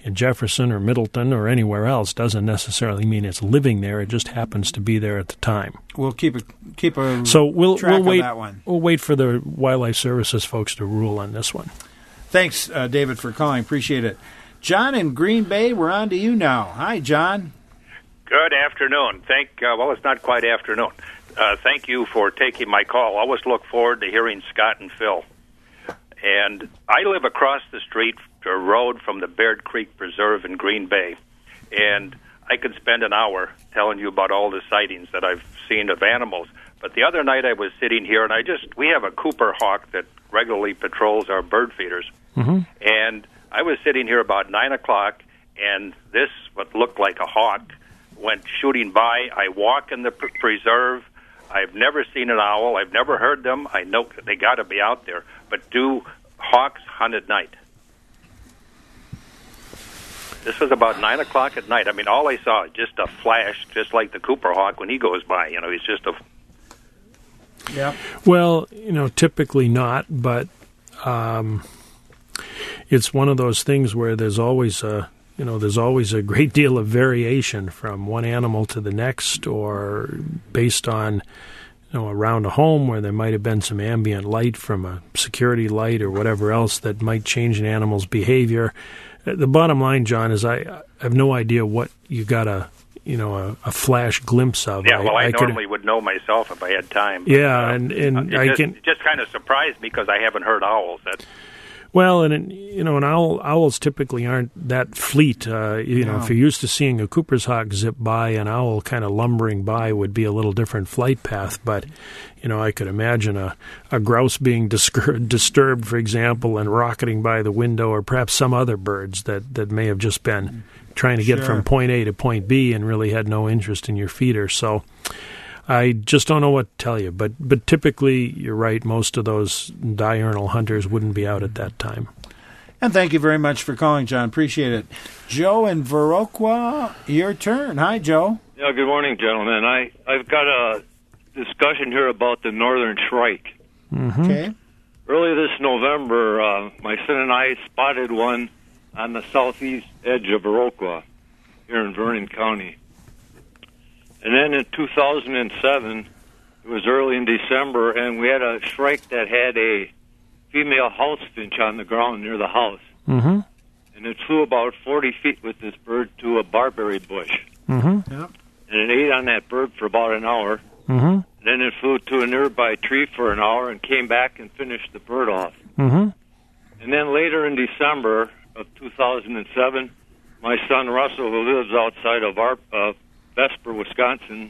in Jefferson or Middleton or anywhere else doesn't necessarily mean it's living there. It just happens to be there at the time. We'll keep a keep a so we'll track we'll wait. of that one. We'll wait for the Wildlife Services folks to rule on this one. Thanks, uh, David, for calling. Appreciate it. John in Green Bay, we're on to you now. Hi, John. Good afternoon. Thank uh, well, it's not quite afternoon. Uh, thank you for taking my call. I always look forward to hearing Scott and Phil. And I live across the street, a road from the Baird Creek Preserve in Green Bay, and I could spend an hour telling you about all the sightings that I've seen of animals. But the other night I was sitting here, and I just we have a Cooper hawk that regularly patrols our bird feeders, mm-hmm. and I was sitting here about nine o'clock, and this what looked like a hawk went shooting by. I walk in the p- preserve. I've never seen an owl. I've never heard them. I know they got to be out there. But do hawks hunt at night? This was about nine o'clock at night. I mean, all I saw was just a flash, just like the Cooper hawk when he goes by. You know, he's just a... Yeah. Well, you know, typically not, but um, it's one of those things where there's always a... You know, there's always a great deal of variation from one animal to the next, or based on, you know, around a home where there might have been some ambient light from a security light or whatever else that might change an animal's behavior. The bottom line, John, is I, I have no idea what you got a, you know, a, a flash glimpse of. Yeah, well, I, I could, normally would know myself if I had time. But, yeah, uh, and, and it I just, can... It just kind of surprised me because I haven't heard owls. That's... Well, and you know, an owl, owls typically aren't that fleet. Uh, you know, No. if you're used to seeing a Cooper's hawk zip by, an owl kind of lumbering by would be a little different flight path. But you know, I could imagine a, a grouse being discur- disturbed, for example, and rocketing by the window, or perhaps some other birds that, that may have just been trying to get Sure. from point A to point B and really had no interest in your feeder. So I just don't know what to tell you, but but typically, you're right, most of those diurnal hunters wouldn't be out at that time. And thank you very much for calling, John. Appreciate it. Joe in Viroqua, your turn. Hi, Joe. Yeah, good morning, gentlemen. I, I've got a discussion here about the northern shrike. Mm-hmm. Okay. Early this November, uh, my son and I spotted one on the southeast edge of Viroqua here in Vernon County. And then in two thousand seven, it was early in December, and we had a shrike that had a female house finch on the ground near the house. Mm-hmm. And it flew about forty feet with this bird to a barberry bush. Mm-hmm. Yep. And it ate on that bird for about an hour. Mm-hmm. Then it flew to a nearby tree for an hour and came back and finished the bird off. Mm-hmm. And then later in December of two thousand seven, my son Russell, who lives outside of our uh, Vesper, Wisconsin,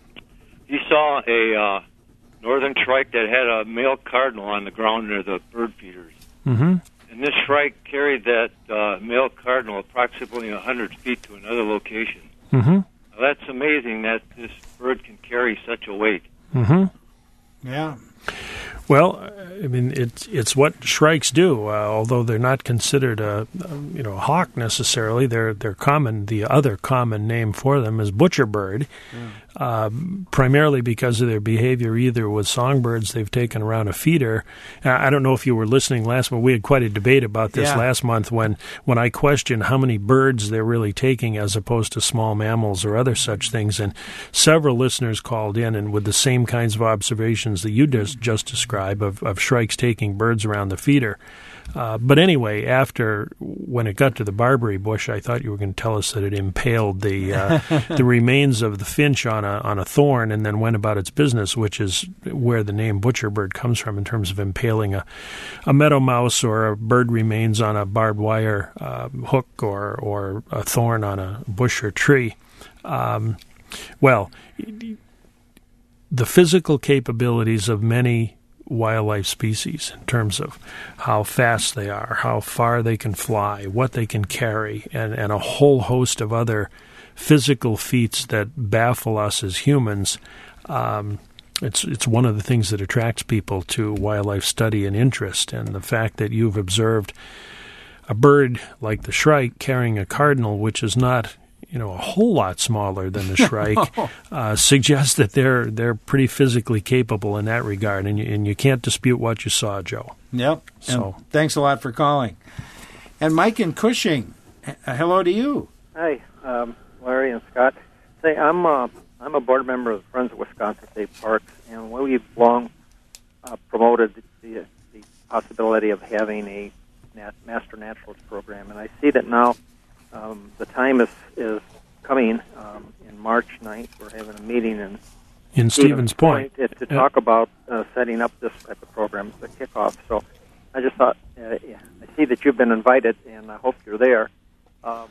he saw a uh, northern shrike that had a male cardinal on the ground near the bird feeders. Mm-hmm. And this shrike carried that uh, male cardinal approximately one hundred feet to another location. Mm-hmm. Now, that's amazing that this bird can carry such a weight. Mm-hmm. Yeah. Well, I mean, it's it's what shrikes do. Uh, although they're not considered a, a you know a hawk necessarily, they're they're common. The other common name for them is butcherbird, Yeah. uh, primarily because of their behavior either with songbirds they've taken around a feeder. Uh, I don't know if you were listening last month. We had quite a debate about this Yeah. last month when when I questioned how many birds they're really taking as opposed to small mammals or other such things, and several listeners called in and with the same kinds of observations that you just just described. Of, of shrikes taking birds around the feeder. Uh, but anyway, after, when it got to the barberry bush, I thought you were going to tell us that it impaled the uh, the remains of the finch on a on a thorn and then went about its business, which is where the name butcherbird comes from in terms of impaling a, a meadow mouse or a bird remains on a barbed wire uh, hook or, or a thorn on a bush or tree. Um, well, the physical capabilities of many wildlife species in terms of how fast they are, how far they can fly, what they can carry, and, and a whole host of other physical feats that baffle us as humans. Um, it's it's one of the things that attracts people to wildlife study and interest, and the fact that you've observed a bird like the shrike carrying a cardinal, which is not you know, a whole lot smaller than the shrike, uh, suggests that they're they're pretty physically capable in that regard, and you, and you can't dispute what you saw, Joe. Yep. So and thanks a lot for calling. And Mike in Cushing, Uh, hello to you. Hi, um, Larry and Scott. Say, I'm uh, I'm a board member of the Friends of Wisconsin State Parks, and we've long uh, promoted the, the possibility of having a nat- master naturalist program, and I see that now um, the time is is coming. Um, in March ninth, we're having a meeting in in Stevens Point, Point to, to talk about uh, setting up this type of program as a kickoff. So I just thought, uh, yeah, I see that you've been invited, and I hope you're there. Um,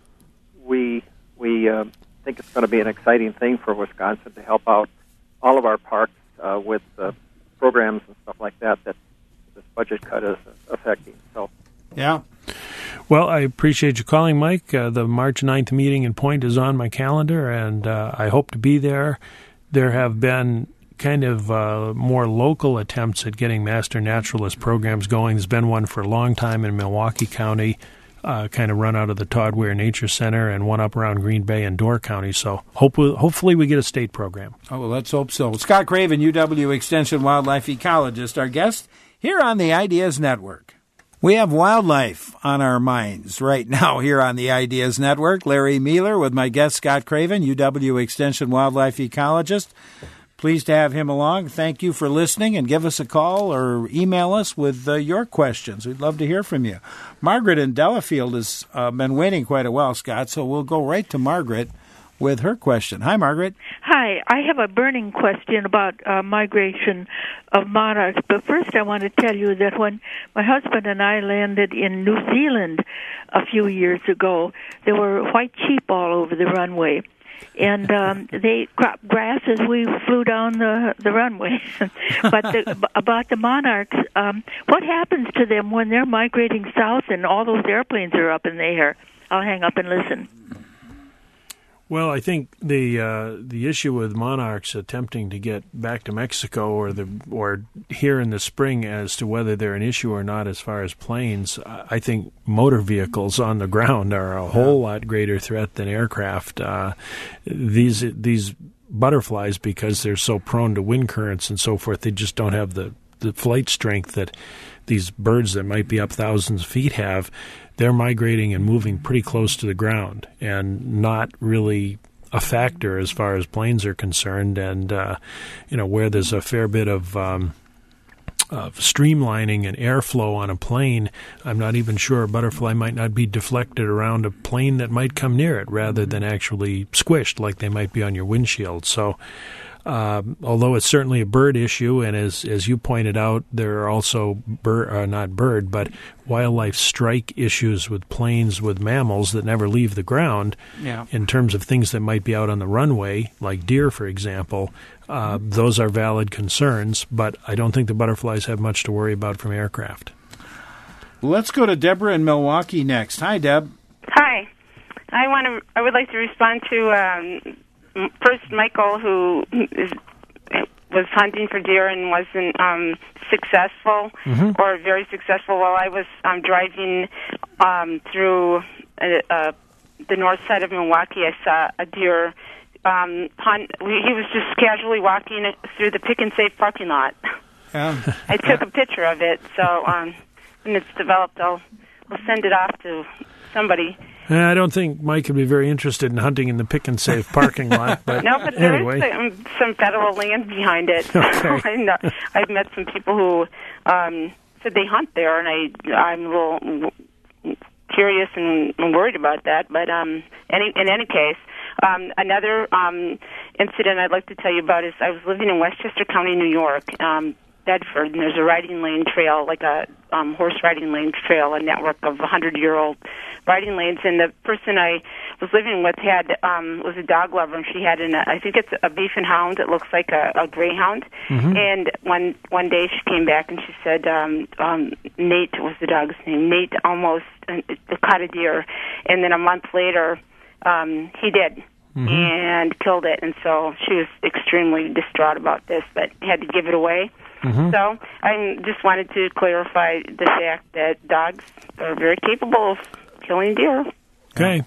we we uh, think it's going to be an exciting thing for Wisconsin to help out all of our parks uh, with uh, programs and stuff like that that this budget cut is affecting. So, yeah. Well, I appreciate you calling, Mike. Uh, the March ninth meeting in Point is on my calendar, and uh, I hope to be there. There have been kind of uh, more local attempts at getting master naturalist programs going. There's been one for a long time in Milwaukee County, uh, kind of run out of the Todd Weir Nature Center, and one up around Green Bay and Door County. So hope we, hopefully we get a state program. Oh, well, let's hope so. Scott Craven, U W Extension wildlife ecologist, our guest here on the Ideas Network. We have wildlife on our minds right now here on the Ideas Network. Larry Mueller with my guest Scott Craven, U W Extension wildlife ecologist. Pleased to have him along. Thank you for listening, and give us a call or email us with uh, your questions. We'd love to hear from you. Margaret in Delafield has uh, been waiting quite a while, Scott, so we'll go right to Margaret with her question. Hi, Margaret. Hi. I have a burning question about uh, migration of monarchs. But first I want to tell you that when my husband and I landed in New Zealand a few years ago, there were white sheep all over the runway. And um, they cropped grass as we flew down the the runway. But the, about the monarchs, um, what happens to them when they're migrating south and all those airplanes are up in the air? I'll hang up and listen. Well, I think the uh, the issue with monarchs attempting to get back to Mexico or the or here in the spring as to whether they're an issue or not as far as planes, I think motor vehicles on the ground are a whole lot greater threat than aircraft. Uh, these these butterflies, because they're so prone to wind currents and so forth, they just don't have the, the flight strength that these birds that might be up thousands of feet have. They're migrating and moving pretty close to the ground and not really a factor as far as planes are concerned. And, uh, you know, where there's a fair bit of, um, of streamlining and airflow on a plane, I'm not even sure a butterfly might not be deflected around a plane that might come near it rather than actually squished like they might be on your windshield. So, Uh, although it's certainly a bird issue, and as as you pointed out, there are also bird, uh, not bird, but wildlife strike issues with planes with mammals that never leave the ground. Yeah. In terms of things that might be out on the runway, like deer, for example, uh, those are valid concerns. But I don't think the butterflies have much to worry about from aircraft. Let's go to Deborah in Milwaukee next. Hi, Deb. Hi. I want to. I would like to respond to. Um, First, Michael, who is, was hunting for deer and wasn't um, successful mm-hmm. or very successful. While I was um, driving um, through uh, uh, the north side of Milwaukee, I saw a deer um, hunt. He was just casually walking through the Pick and Save parking lot. Yeah. I took a picture of it, so um, when it's developed, I'll, I'll send it off to somebody. I don't think Mike would be very interested in hunting in the Pick and Save parking lot. But no, but there anyway. is some, some federal land behind it. Okay. I know, I've met some people who um, said they hunt there, and I, I'm a little curious and, and worried about that. But um, any, in any case, um, another um, incident I'd like to tell you about is I was living in Westchester County, New York, um, Bedford, and there's a riding lane trail, like a um, horse riding lane trail, a network of one hundred year old riding lanes, and the person I was living with had um, was a dog lover, and she had an I think it's a beef and hound. It looks like a, a greyhound. Mm-hmm. And one one day she came back and she said um, um, Nate was the dog's name. Nate almost uh, caught a deer, and then a month later um, he did. Mm-hmm. And killed it, and so she was extremely distraught about this, but had to give it away. Mm-hmm. So I just wanted to clarify the fact that dogs are very capable of killing deer. Okay.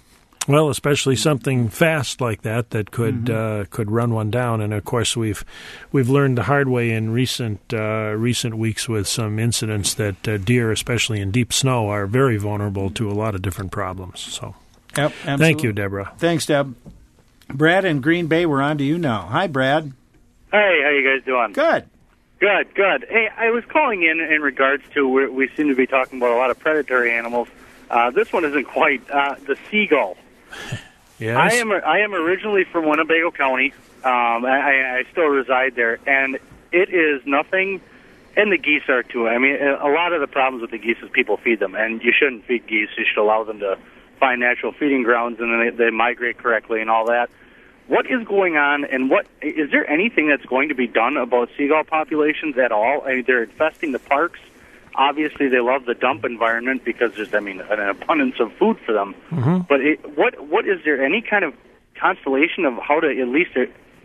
Well, especially something fast like that that could mm-hmm. uh, could run one down, and of course we've we've learned the hard way in recent uh, recent weeks with some incidents that uh, deer, especially in deep snow, are very vulnerable to a lot of different problems. So, yep, thank you, Deborah. Thanks, Deb. Brad in Green Bay, we're on to you now. Hi, Brad. Hey, how you guys doing? Good. Good, good. Hey, I was calling in in regards to we, we seem to be talking about a lot of predatory animals. Uh, this one isn't quite uh, the seagull. Yes. I am I am originally from Winnebago County. Um, I, I still reside there, and it is nothing. And the geese are too. I mean, a lot of the problems with the geese is people feed them, and you shouldn't feed geese. You should allow them to find natural feeding grounds, and then they, they migrate correctly and all that. What is going on, and what is there anything that's going to be done about seagull populations at all? I mean, they're infesting the parks. Obviously, they love the dump environment because there's, I mean, an abundance of food for them. Mm-hmm. But it, what what is there any kind of constellation of how to at least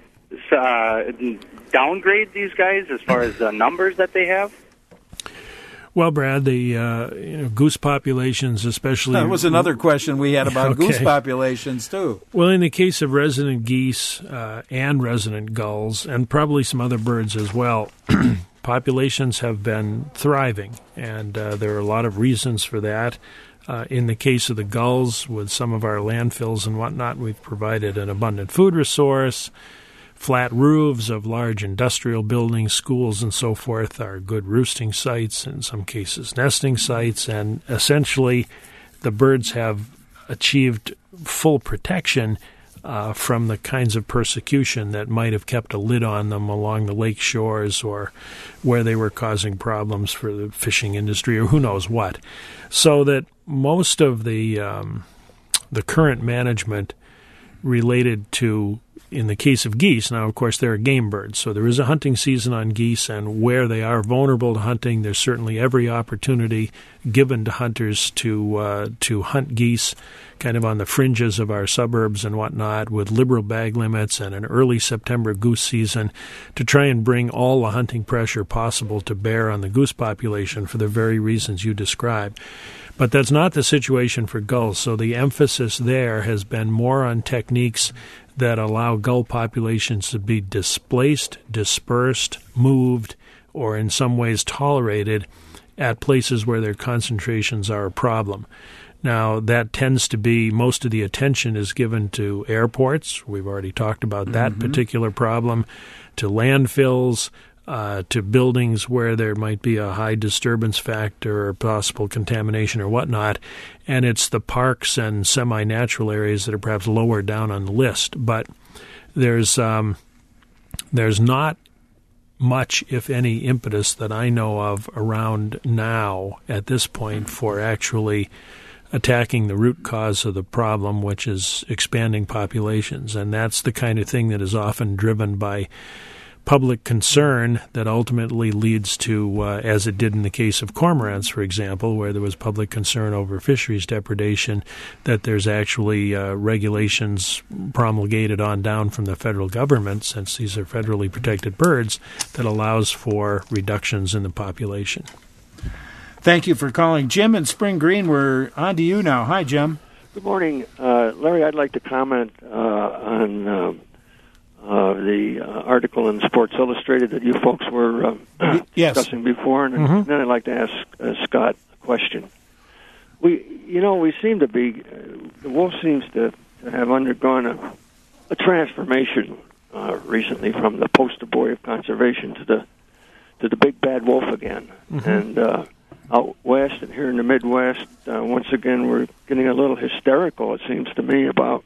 uh, downgrade these guys as far as the numbers that they have? Well, Brad, the uh, you know, goose populations, especially... That was another question we had about okay. goose populations, too. Well, in the case of resident geese uh, and resident gulls, and probably some other birds as well, populations have been thriving, and uh, there are a lot of reasons for that. Uh, in the case of the gulls, with some of our landfills and whatnot, we've provided an abundant food resource. Flat roofs of large industrial buildings, schools, and so forth are good roosting sites, in some cases nesting sites, and essentially the birds have achieved full protection uh, from the kinds of persecution that might have kept a lid on them along the lake shores or where they were causing problems for the fishing industry or who knows what. So that most of the um, the current management related to, in the case of geese, now, of course, they're game birds, so there is a hunting season on geese, and where they are vulnerable to hunting, there's certainly every opportunity given to hunters to uh, to hunt geese kind of on the fringes of our suburbs and whatnot with liberal bag limits and an early September goose season to try and bring all the hunting pressure possible to bear on the goose population for the very reasons you described. But that's not the situation for gulls, so the emphasis there has been more on techniques that allow gull populations to be displaced, dispersed, moved, or in some ways tolerated at places where their concentrations are a problem. Now, that tends to be, most of the attention is given to airports. We've already talked about that mm-hmm. particular problem, to landfills, Uh, to buildings where there might be a high disturbance factor or possible contamination or whatnot, and it's the parks and semi-natural areas that are perhaps lower down on the list. But there's um, there's not much, if any, impetus that I know of around now at this point for actually attacking the root cause of the problem, which is expanding populations. And that's the kind of thing that is often driven by public concern that ultimately leads to, uh, as it did in the case of cormorants, for example, where there was public concern over fisheries depredation, that there's actually uh, regulations promulgated on down from the federal government, since these are federally protected birds, that allows for reductions in the population. Thank you for calling. Jim in Spring Green, we're on to you now. Hi, Jim. Good morning. Uh, Larry, I'd like to comment uh, on... Uh, Uh, the uh, article in Sports Illustrated that you folks were uh, yes. discussing before, and mm-hmm. then I'd like to ask uh, Scott a question. We, you know, we seem to be, uh, the wolf seems to, to have undergone a, a transformation uh, recently from the poster boy of conservation to the to the big bad wolf again. Mm-hmm. And uh, out west and here in the Midwest, uh, once again, we're getting a little hysterical, it seems to me, about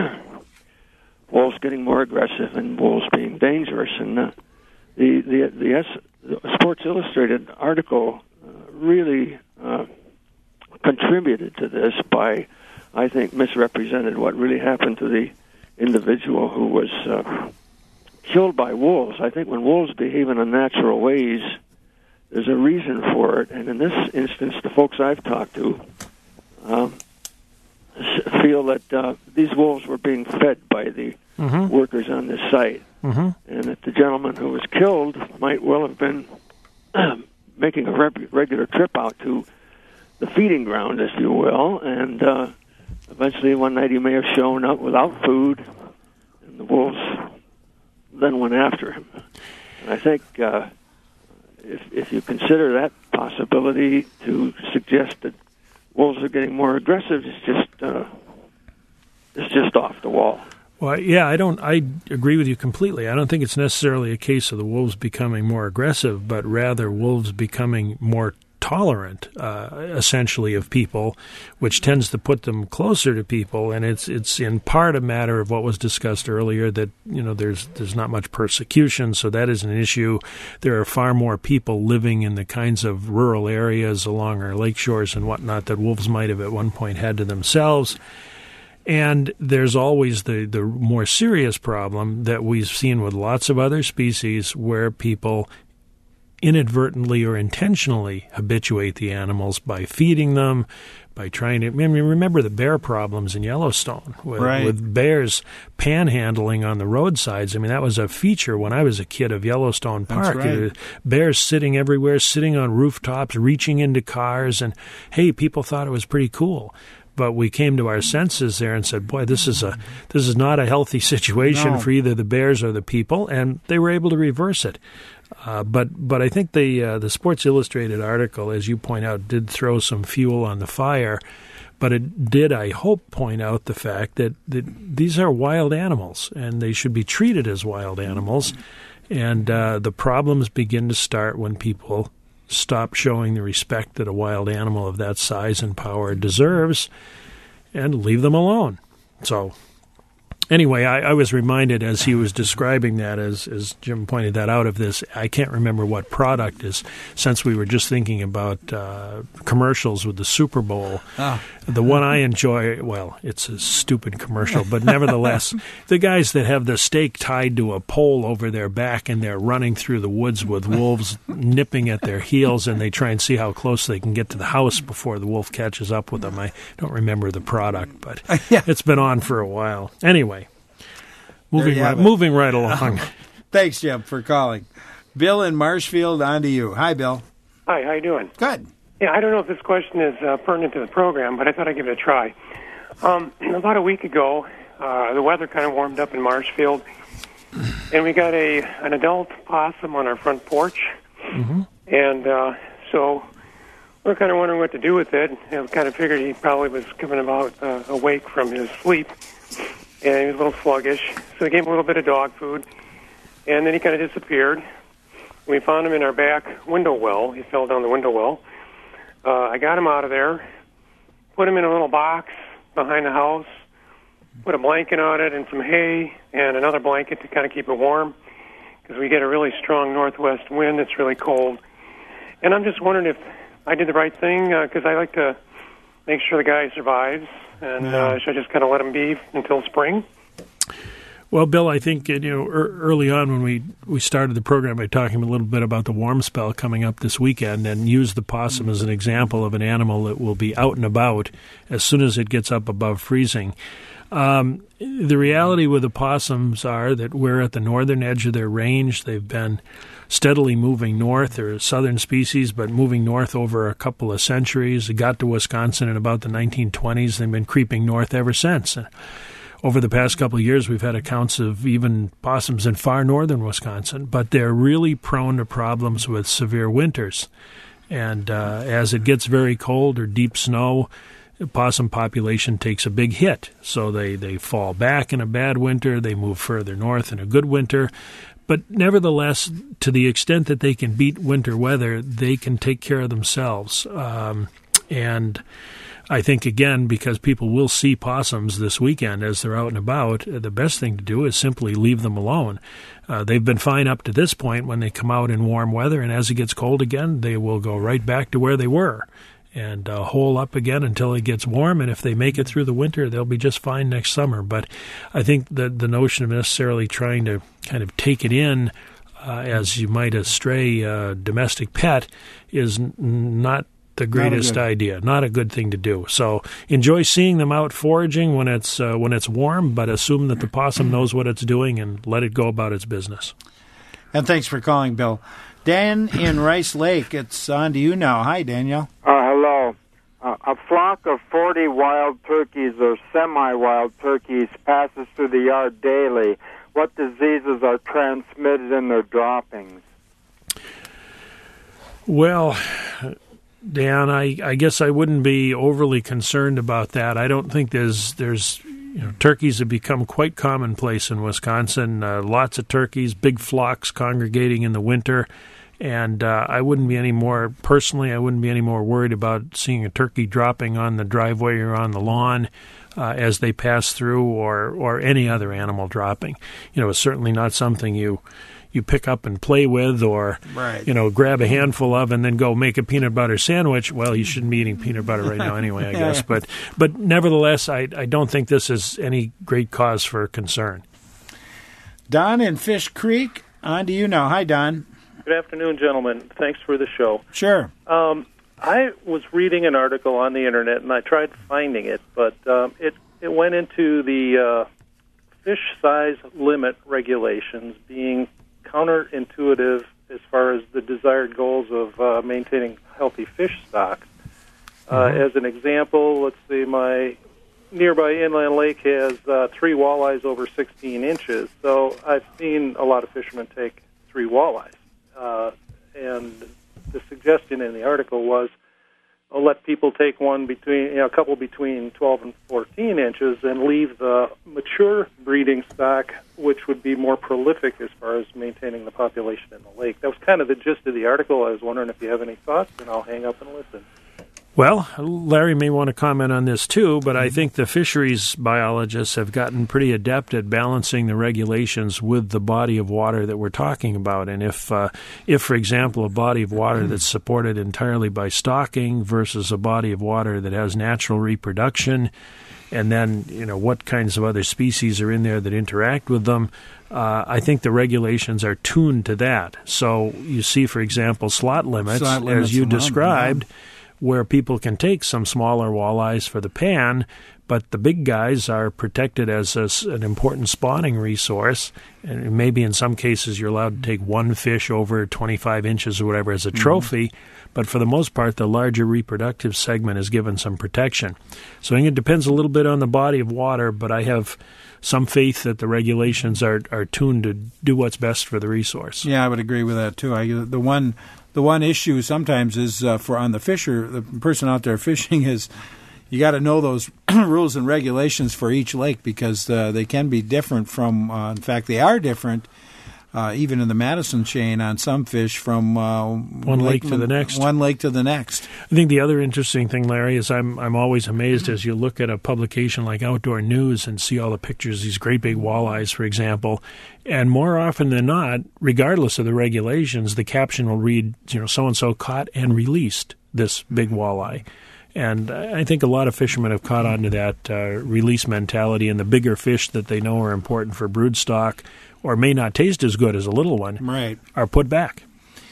wolves getting more aggressive and wolves being dangerous. And uh, the the the, S, the Sports Illustrated article uh, really uh, contributed to this by, I think, misrepresented what really happened to the individual who was uh, killed by wolves. I think when wolves behave in unnatural ways, there's a reason for it. And in this instance, the folks I've talked to um, feel that uh, these wolves were being fed by the mm-hmm. workers on this site, mm-hmm. and that the gentleman who was killed might well have been making a reg- regular trip out to the feeding ground, if you will, and uh, eventually one night he may have shown up without food, and the wolves then went after him. And I think uh, if, if you consider that possibility to suggest that wolves are getting more aggressive, it's just uh, it's just off the wall. Well, yeah, I don't. I agree with you completely. I don't think it's necessarily a case of the wolves becoming more aggressive, but rather wolves becoming more tolerant, uh, essentially, of people, which tends to put them closer to people. And it's it's in part a matter of what was discussed earlier, that you know there's there's not much persecution, so that is an issue. There are far more people living in the kinds of rural areas along our lake shores and whatnot that wolves might have at one point had to themselves. And there's always the, the more serious problem that we've seen with lots of other species where people inadvertently or intentionally habituate the animals by feeding them, by trying to... I mean, remember the bear problems in Yellowstone with, right. with bears panhandling on the roadsides. I mean, that was a feature when I was a kid of Yellowstone Park. That's right. Bears sitting everywhere, sitting on rooftops, reaching into cars, and, hey, people thought it was pretty cool. But we came to our senses there and said, boy, this is a this is not a healthy situation No. for either the bears or the people, and they were able to reverse it. Uh, but but I think the uh, the Sports Illustrated article, as you point out, did throw some fuel on the fire, but it did, I hope, point out the fact that, that these are wild animals, and they should be treated as wild animals, and uh, the problems begin to start when people stop showing the respect that a wild animal of that size and power deserves and leave them alone. So anyway, I, I was reminded as he was describing that, as, as Jim pointed that out, of this, I can't remember what product is, since we were just thinking about uh, commercials with the Super Bowl. Oh. The one I enjoy, well, it's a stupid commercial, but nevertheless, the guys that have the stake tied to a pole over their back and they're running through the woods with wolves nipping at their heels, and they try and see how close they can get to the house before the wolf catches up with them. I don't remember the product, but yeah. It's been on for a while. Anyway, moving you right, have it. moving right along. Thanks, Jim, for calling. Bill in Marshfield, on to you. Hi, Bill. Hi, how you doing? Good. Yeah, I don't know if this question is uh, pertinent to the program, but I thought I'd give it a try. Um, about a week ago, uh, the weather kind of warmed up in Marshfield, and we got a an adult possum on our front porch. Mm-hmm. And uh, so we're kind of wondering what to do with it. And we kind of figured he probably was coming about uh, awake from his sleep, and he was a little sluggish. So we gave him a little bit of dog food, and then he kind of disappeared. We found him in our back window well. He fell down the window well. Uh, I got him out of there, put him in a little box behind the house, put a blanket on it and some hay and another blanket to kind of keep it warm, because we get a really strong northwest wind. It's really cold. And I'm just wondering if I did the right thing, because uh, I like to make sure the guy survives. And Yeah. uh, should I just kind of let him be until spring? Well, Bill, I think you know er, early on when we, we started the program by talking a little bit about the warm spell coming up this weekend, and used the possum as an example of an animal that will be out and about as soon as it gets up above freezing. Um, the reality with the possums are that we're at the northern edge of their range. They've been steadily moving north. They're a southern species, but moving north over a couple of centuries. They got to Wisconsin in about the nineteen twenties. They've been creeping north ever since. Over the past couple of years, we've had accounts of even possums in far northern Wisconsin, but they're really prone to problems with severe winters. And uh, as it gets very cold or deep snow, the possum population takes a big hit. So they, they fall back in a bad winter, they move further north in a good winter. But nevertheless, to the extent that they can beat winter weather, they can take care of themselves. Um, and I think, again, because people will see possums this weekend as they're out and about, the best thing to do is simply leave them alone. Uh, they've been fine up to this point when they come out in warm weather, and as it gets cold again, they will go right back to where they were and uh, hole up again until it gets warm. And if they make it through the winter, they'll be just fine next summer. But I think that the notion of necessarily trying to kind of take it in uh, as you might a stray uh, domestic pet is n- not the greatest Not idea, not a good thing to do. So enjoy seeing them out foraging when it's uh, when it's warm, but assume that the possum knows what it's doing and let it go about its business. And thanks for calling, Bill. Dan in Rice Lake, it's on to you now. Hi, Danielle. Uh, hello. uh, a flock of forty wild turkeys or semi-wild turkeys passes through the yard daily. What diseases are transmitted in their droppings? Well, Dan, I, I guess I wouldn't be overly concerned about that. I don't think there's there's you know, turkeys have become quite commonplace in Wisconsin. Uh, lots of turkeys, big flocks congregating in the winter, and uh, I wouldn't be any more personally. I wouldn't be any more worried about seeing a turkey dropping on the driveway or on the lawn uh, as they pass through, or or any other animal dropping. You know, it's certainly not something you. you pick up and play with, or, right. you know, grab a handful of and then go make a peanut butter sandwich. Well, you shouldn't be eating peanut butter right now anyway, I yeah. guess. But but nevertheless, I, I don't think this is any great cause for concern. Don in Fish Creek, on to you now. Hi, Don. Good afternoon, gentlemen. Thanks for the show. Sure. Um, I was reading an article on the Internet, and I tried finding it, but um, it, it went into the uh, fish size limit regulations being counterintuitive as far as the desired goals of uh, maintaining healthy fish stocks. Uh, mm-hmm. As an example, let's see, my nearby inland lake has uh, three walleyes over sixteen inches, so I've seen a lot of fishermen take three walleyes. Uh, and the suggestion in the article was, I'll let people take one between, you know, a couple between twelve and fourteen inches, and leave the mature breeding stock, which would be more prolific as far as maintaining the population in the lake. That was kind of the gist of the article. I was wondering if you have any thoughts, and I'll hang up and listen. Well, Larry may want to comment on this too, but I think the fisheries biologists have gotten pretty adept at balancing the regulations with the body of water that we're talking about. And if, uh, if for example, a body of water that's supported entirely by stocking versus a body of water that has natural reproduction, and then, you know, what kinds of other species are in there that interact with them, uh, I think the regulations are tuned to that. So you see, for example, slot limits, slot limits as you amount, described, yeah. where people can take some smaller walleyes for the pan, but the big guys are protected as a, an important spawning resource. And maybe in some cases you're allowed to take one fish over twenty-five inches or whatever as a trophy, mm-hmm. but for the most part the larger reproductive segment is given some protection. So I think it depends a little bit on the body of water, but I have some faith that the regulations are, are tuned to do what's best for the resource. Yeah, I would agree with that too. I, the one... The one issue sometimes is uh, for on the fisher, the person out there fishing is you got to know those rules and regulations for each lake, because uh, they can be different from, uh, in fact, they are different, uh, even in the Madison chain on some fish from uh, one lake, lake to the next. One lake to the next. I think the other interesting thing, Larry, is I'm I'm always amazed as you look at a publication like Outdoor News and see all the pictures, these great big walleyes, for example. And more often than not, regardless of the regulations, the caption will read, you know, so-and-so caught and released this big walleye. And I think a lot of fishermen have caught on to that uh, release mentality, and the bigger fish that they know are important for brood stock or may not taste as good as a little one right. are put back.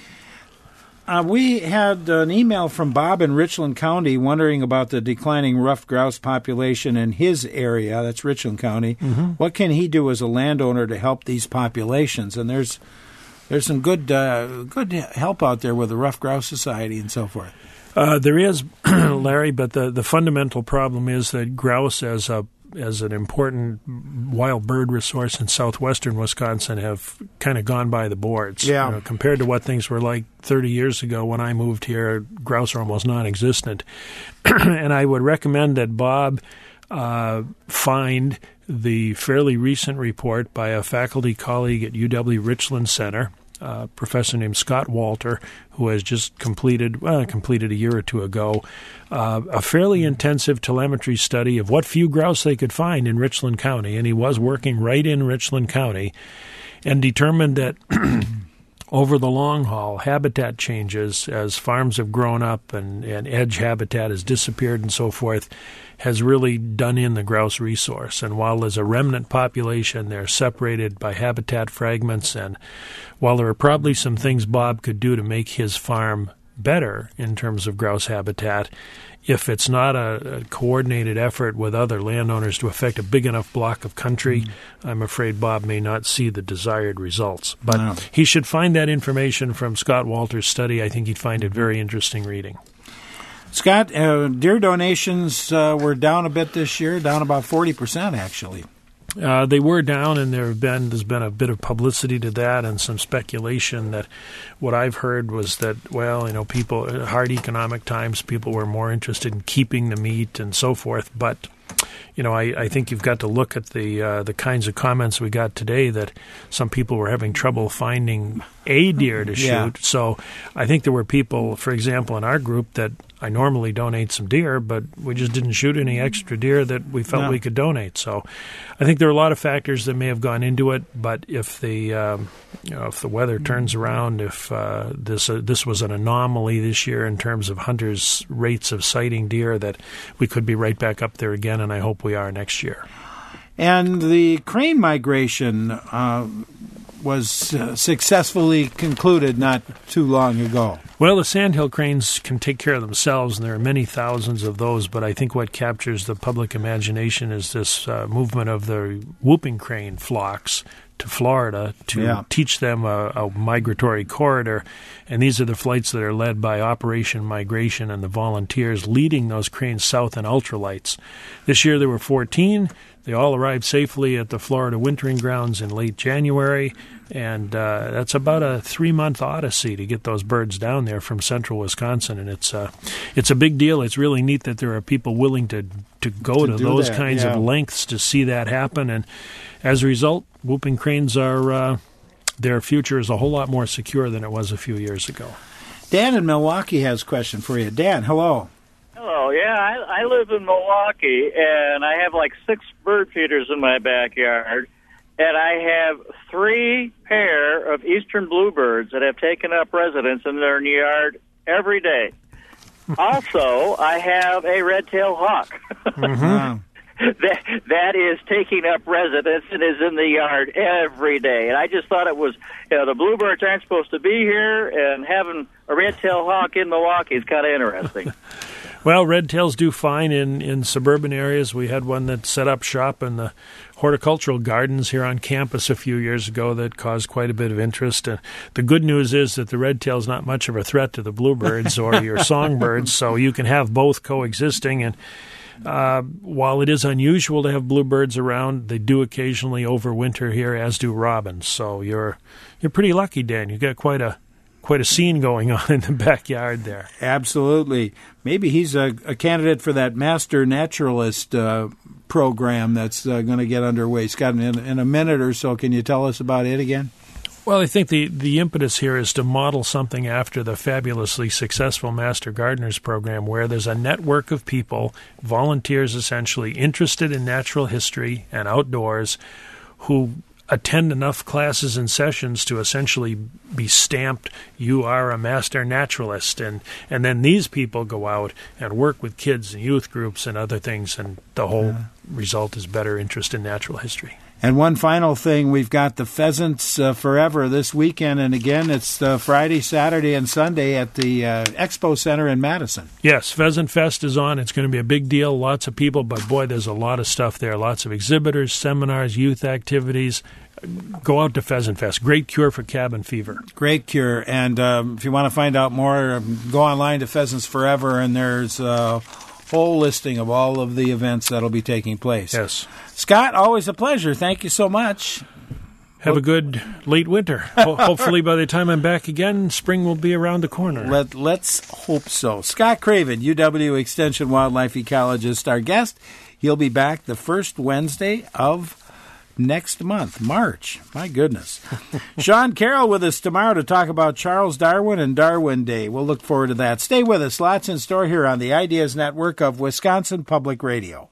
Uh, we had an email from Bob in Richland County wondering about the declining ruffed grouse population in his area. That's Richland County. Mm-hmm. What can he do as a landowner to help these populations? And there's there's some good uh, good help out there with the Ruffed Grouse Society and so forth. Uh, there is, Larry, but the, the fundamental problem is that grouse as a as an important wild bird resource in southwestern Wisconsin have kind of gone by the boards. Yeah. You know, compared to what things were like thirty years ago when I moved here, grouse are almost non-existent. And I would recommend that Bob uh, find the fairly recent report by a faculty colleague at U W Richland Center, a professor named Scott Walter, who has just completed, well, completed a year or two ago, uh, a fairly intensive telemetry study of what few grouse they could find in Richland County. And he was working right in Richland County and determined that over the long haul, habitat changes as farms have grown up and, and edge habitat has disappeared and so forth has really done in the grouse resource. And while there's a remnant population, they're separated by habitat fragments. And while there are probably some things Bob could do to make his farm better in terms of grouse habitat, if it's not a, a coordinated effort with other landowners to affect a big enough block of country, mm-hmm. I'm afraid Bob may not see the desired results. But no. he should find that information from Scott Walter's study. I think he'd find it very interesting reading. Scott, uh, deer donations uh, were down a bit this year, down about forty percent actually. Uh, they were down, and there have been there's been a bit of publicity to that, and some speculation that what I've heard was that, well, you know, people hard economic times, people were more interested in keeping the meat and so forth. But you know, I, I think you've got to look at the uh, the kinds of comments we got today that some people were having trouble finding a deer to shoot. Yeah. So I think there were people, for example, in our group that I normally donate some deer, but we just didn't shoot any extra deer that we felt No. we could donate. So I think there are a lot of factors that may have gone into it. But if the um, you know if the weather turns around, if uh, this uh, this was an anomaly this year in terms of hunters' rates of sighting deer, that we could be right back up there again, and I hope we are next year. And the crane migration uh, was uh, successfully concluded not too long ago. Well, the sandhill cranes can take care of themselves, and there are many thousands of those, but I think what captures the public imagination is this uh, movement of the whooping crane flocks to Florida to Yeah. teach them a, a migratory corridor. And these are the flights that are led by Operation Migration and the volunteers leading those cranes south in ultralights. This year there were fourteen. They all arrived safely at the Florida wintering grounds in late January, and uh, that's about a three-month odyssey to get those birds down there from central Wisconsin, and it's uh, it's a big deal. It's really neat that there are people willing to, to go To to, do those that, kinds yeah. of lengths to see that happen, and as a result, whooping cranes are uh, their future is a whole lot more secure than it was a few years ago. Dan in Milwaukee has a question for you. Dan, hello. Hello, yeah, I, I live in Milwaukee, and I have like six bird feeders in my backyard, and I have three pair of eastern bluebirds that have taken up residence in their yard every day. Also, I have a red-tailed hawk. Mm-hmm. that that is taking up residence and is in the yard every day. And I just thought it was, you know, the bluebirds aren't supposed to be here, and having a red-tailed hawk in Milwaukee is kind of interesting. Well, red tails do fine in, in suburban areas. We had one that set up shop in the horticultural gardens here on campus a few years ago that caused quite a bit of interest. Uh, the good news is that the red tail is not much of a threat to the bluebirds or your songbirds, so you can have both coexisting. And uh, while it is unusual to have bluebirds around, they do occasionally overwinter here, as do robins. So you're you're pretty lucky, Dan. You've got quite a Quite a scene going on in the backyard there. Absolutely. Maybe he's a, a candidate for that Master Naturalist uh, program that's uh, going to get underway. Scott, in, in a minute or so, can you tell us about it again? Well, I think the, the impetus here is to model something after the fabulously successful Master Gardeners program, where there's a network of people, volunteers essentially, interested in natural history and outdoors, who attend enough classes and sessions to essentially be stamped, you are a master naturalist. And, and then these people go out and work with kids and youth groups and other things, and the whole yeah. result is better interest in natural history. And one final thing, we've got the Pheasants uh, Forever this weekend, and again, it's uh, Friday, Saturday, and Sunday at the uh, Expo Center in Madison. Yes, Pheasant Fest is on. It's going to be a big deal, lots of people, but boy, there's a lot of stuff there, lots of exhibitors, seminars, youth activities. Go out to Pheasant Fest. Great cure for cabin fever. Great cure. And um, if you want to find out more, um, go online to Pheasants Forever, and there's a whole listing of all of the events that will be taking place. Yes. Scott, always a pleasure. Thank you so much. Have a good late winter. Ho- hopefully by the time I'm back again, spring will be around the corner. Let, let's hope so. Scott Craven, U W Extension wildlife ecologist, our guest. He'll be back the first Wednesday of next month, March. My goodness. Sean Carroll with us tomorrow to talk about Charles Darwin and Darwin Day. We'll look forward to that. Stay with us. Lots in store here on the Ideas Network of Wisconsin Public Radio.